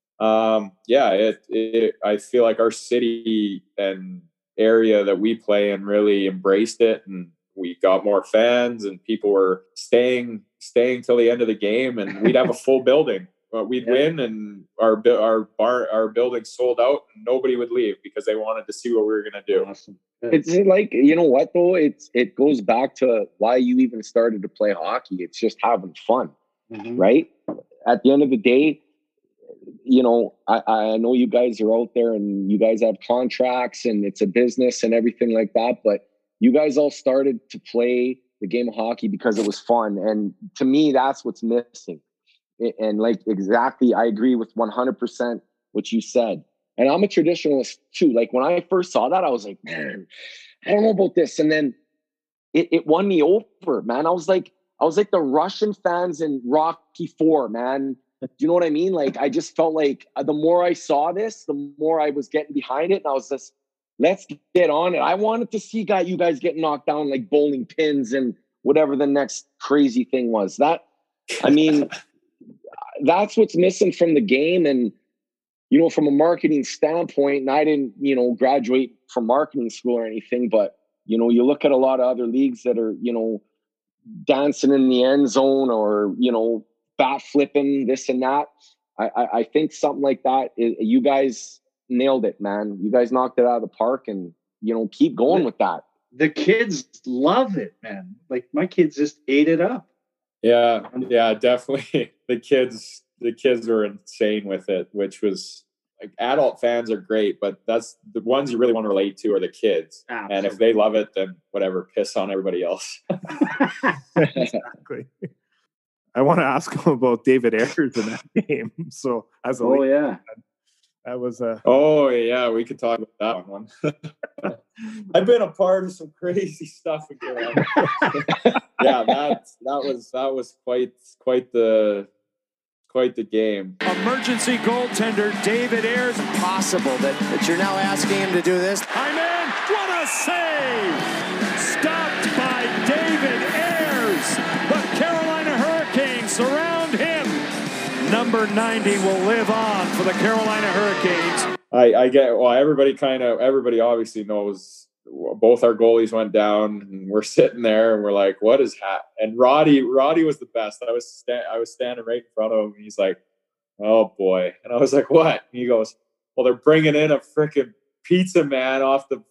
um, yeah, it, it I feel like our city and area that we play in really embraced it, and we got more fans, and people were staying staying till the end of the game, and we'd have a full building. But we'd Yeah. win, and our bu- our bar our building sold out, and nobody would leave because they wanted to see what we were going to do. Awesome. Good. It's like, you know what though? It's it goes back to why you even started to play hockey. It's just having fun, Mhm. right? At the end of the day, you know, I, I know you guys are out there and you guys have contracts and it's a business and everything like that, but you guys all started to play the game of hockey because it was fun. And to me, that's what's missing. And like, exactly, I agree with one hundred percent what you said. And I'm a traditionalist too. Like when I first saw that, I was like, man, I don't know about this. And then it, it won me over, man. I was like, I was like the Russian fans in Rocky Four, man. Do you know what I mean? Like, I just felt like the more I saw this, the more I was getting behind it. And I was just, let's get on it. I wanted to see guy, you guys get knocked down like bowling pins and whatever the next crazy thing was. That, I mean, that's what's missing from the game. And, you know, from a marketing standpoint, and I didn't, you know, graduate from marketing school or anything, but, you know, you look at a lot of other leagues that are, you know, dancing in the end zone or, you know, bat flipping, this and that. I, I, I think something like that, is, you guys nailed it, man. You guys knocked it out of the park, and, you know, keep going with that. The kids love it, man. Like my kids just ate it up. Yeah, yeah, definitely. The kids, the kids were insane with it, which was like adult fans are great, but that's the ones you really want to relate to are the kids. Absolutely. And if they love it, then whatever, piss on everybody else. Exactly. I want to ask him about David Ayers in that game. So as a Oh league, yeah. that was a Oh yeah, we could talk about that one. I've been a part of some crazy stuff in Carolina. Yeah, that that was that was quite quite the quite the game. Emergency goaltender David Ayers. Possible that, that you're now asking him to do this. Hyman, what a save! Stopped by David Ayers. The Carolina Hurricanes surround him. Number ninety will live on for the Carolina Hurricanes. I, I get well. Everybody kind of everybody obviously knows both our goalies went down, and we're sitting there and we're like, "What is happening?" And Roddy, Roddy was the best. I was sta- I was standing right in front of him, and he's like, "Oh boy!" And I was like, "What?" And he goes, "Well, they're bringing in a freaking pizza man off the."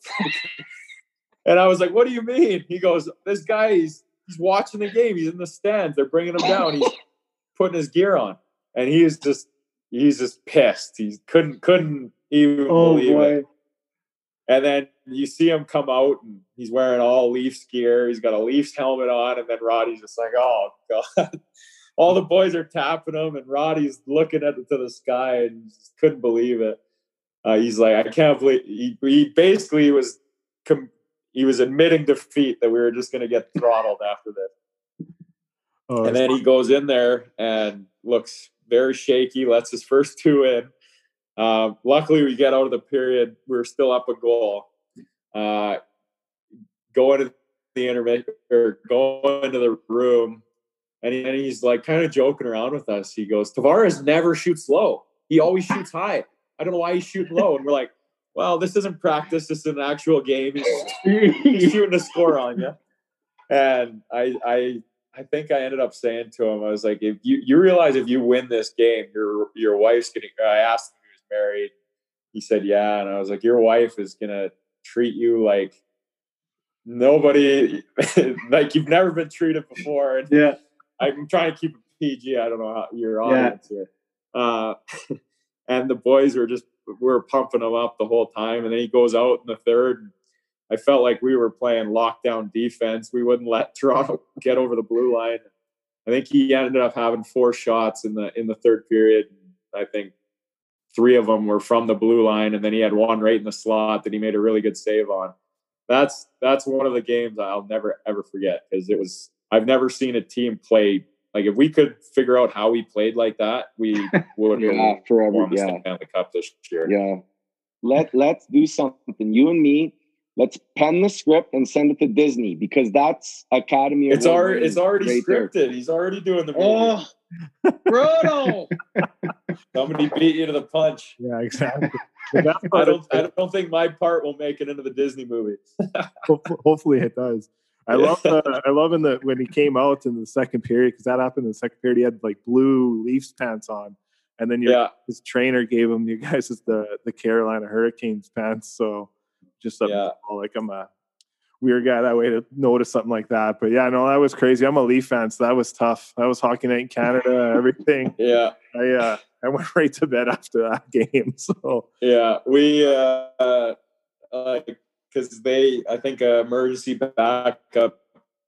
And I was like, "What do you mean?" He goes, "This guy, he's he's watching the game. He's in the stands. They're bringing him down. He's putting his gear on, and he is just he's just pissed. He couldn't couldn't even Oh believe boy. it." And then you see him come out, and he's wearing all Leafs gear. He's got a Leafs helmet on, and then Roddy's just like, "Oh God!" All the boys are tapping him, and Roddy's looking at to the sky and just couldn't believe it. Uh, he's like, "I can't believe." He, he basically was com- he was admitting defeat, that we were just going to get throttled after this. oh, And then he goes in there and looks very shaky. Lets his first two in. Uh, luckily, we get out of the period. We were still up a goal. Uh, going to the intermission or going to the room, and, he, and he's like kind of joking around with us. He goes, "Tavares never shoots low. He always shoots high. I don't know why he's shooting low." And we're like, "Well, this isn't practice. This is an actual game. He's, he's shooting a score on you." And I, I, I think I ended up saying to him, I was like, "If you, you realize if you win this game, your your wife's getting." I asked him if he was married. He said, "Yeah," and I was like, "Your wife is gonna treat you like nobody, like you've never been treated before." And yeah, I'm trying to keep it P G. I don't know how your audience yeah. here. Uh, and the boys were just we were pumping him up the whole time, and then he goes out in the third. I felt like we were playing lockdown defense. We wouldn't let Toronto get over the blue line. I think he ended up having four shots in the in the third period. I think three of them were from the blue line, and then he had one right in the slot that he made a really good save on. That's that's one of the games I'll never ever forget, because it was I've never seen a team play like, if we could figure out how we played like that, we would yeah, forever, won the yeah. Stanley Cup this year. Yeah, let let's do something. You and me. Let's pen the script and send it to Disney, because that's Academy Award. It's already it's already right scripted. There. He's already doing the movie. Oh, Bruno! Somebody beat you to the punch. Yeah, exactly. I don't I don't think my part will make it into the Disney movie. Hopefully it does. I love the I love in the when he came out in the second period, because that happened in the second period. He had like blue Leafs pants on, and then your, yeah. his trainer gave him you guys the the Carolina Hurricanes pants. So just something yeah. small, like I'm a weird guy that way to notice something like that. But yeah, no, that was crazy. I'm a Leaf fan, so that was tough. That was Hockey Night in Canada, everything. yeah, I uh, I went right to bed after that game. So yeah, we uh, uh because they I think uh, emergency backup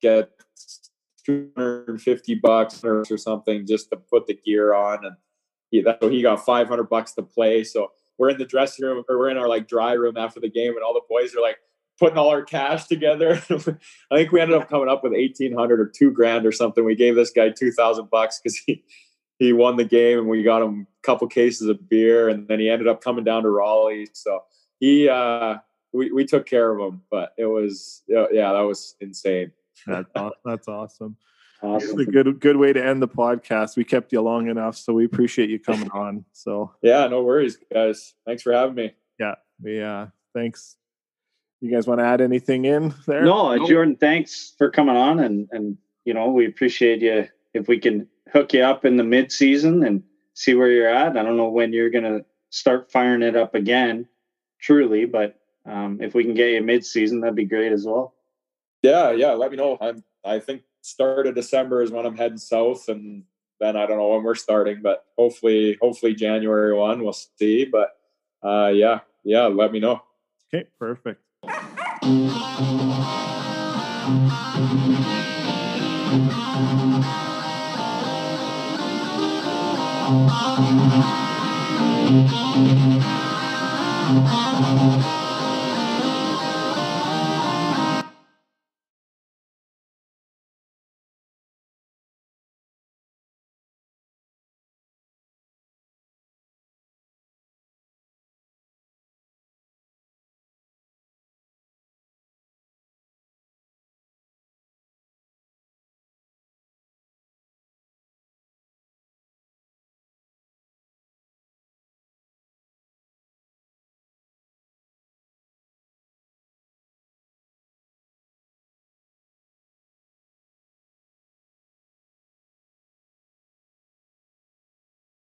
gets two hundred fifty bucks or something just to put the gear on, and he that so he got five hundred bucks to play. So we're in the dressing room, or we're in our like dry room after the game, and all the boys are like putting all our cash together. I think we ended up coming up with eighteen hundred or two grand or something. We gave this guy two thousand bucks because he he won the game, and we got him a couple cases of beer, and then he ended up coming down to Raleigh. So he uh, we we took care of him, but it was yeah that was insane. That's awesome. That's awesome. Awesome. It's a good good way to end the podcast. We kept you long enough, so we appreciate you coming on. So yeah, no worries, guys. Thanks for having me. Yeah, we uh thanks. You guys want to add anything in there? No, uh, Jordan, thanks for coming on, and and you know we appreciate you. If we can hook you up in the mid season and see where you're at. I don't know when you're gonna start firing it up again, truly, but um, if we can get you mid season, that'd be great as well. Yeah, yeah. Let me know. I'm. I think start of December is when I'm heading south, and then I don't know when we're starting, but hopefully, hopefully January first, we'll see. But uh, yeah, yeah. Let me know. Okay, perfect. Thank you.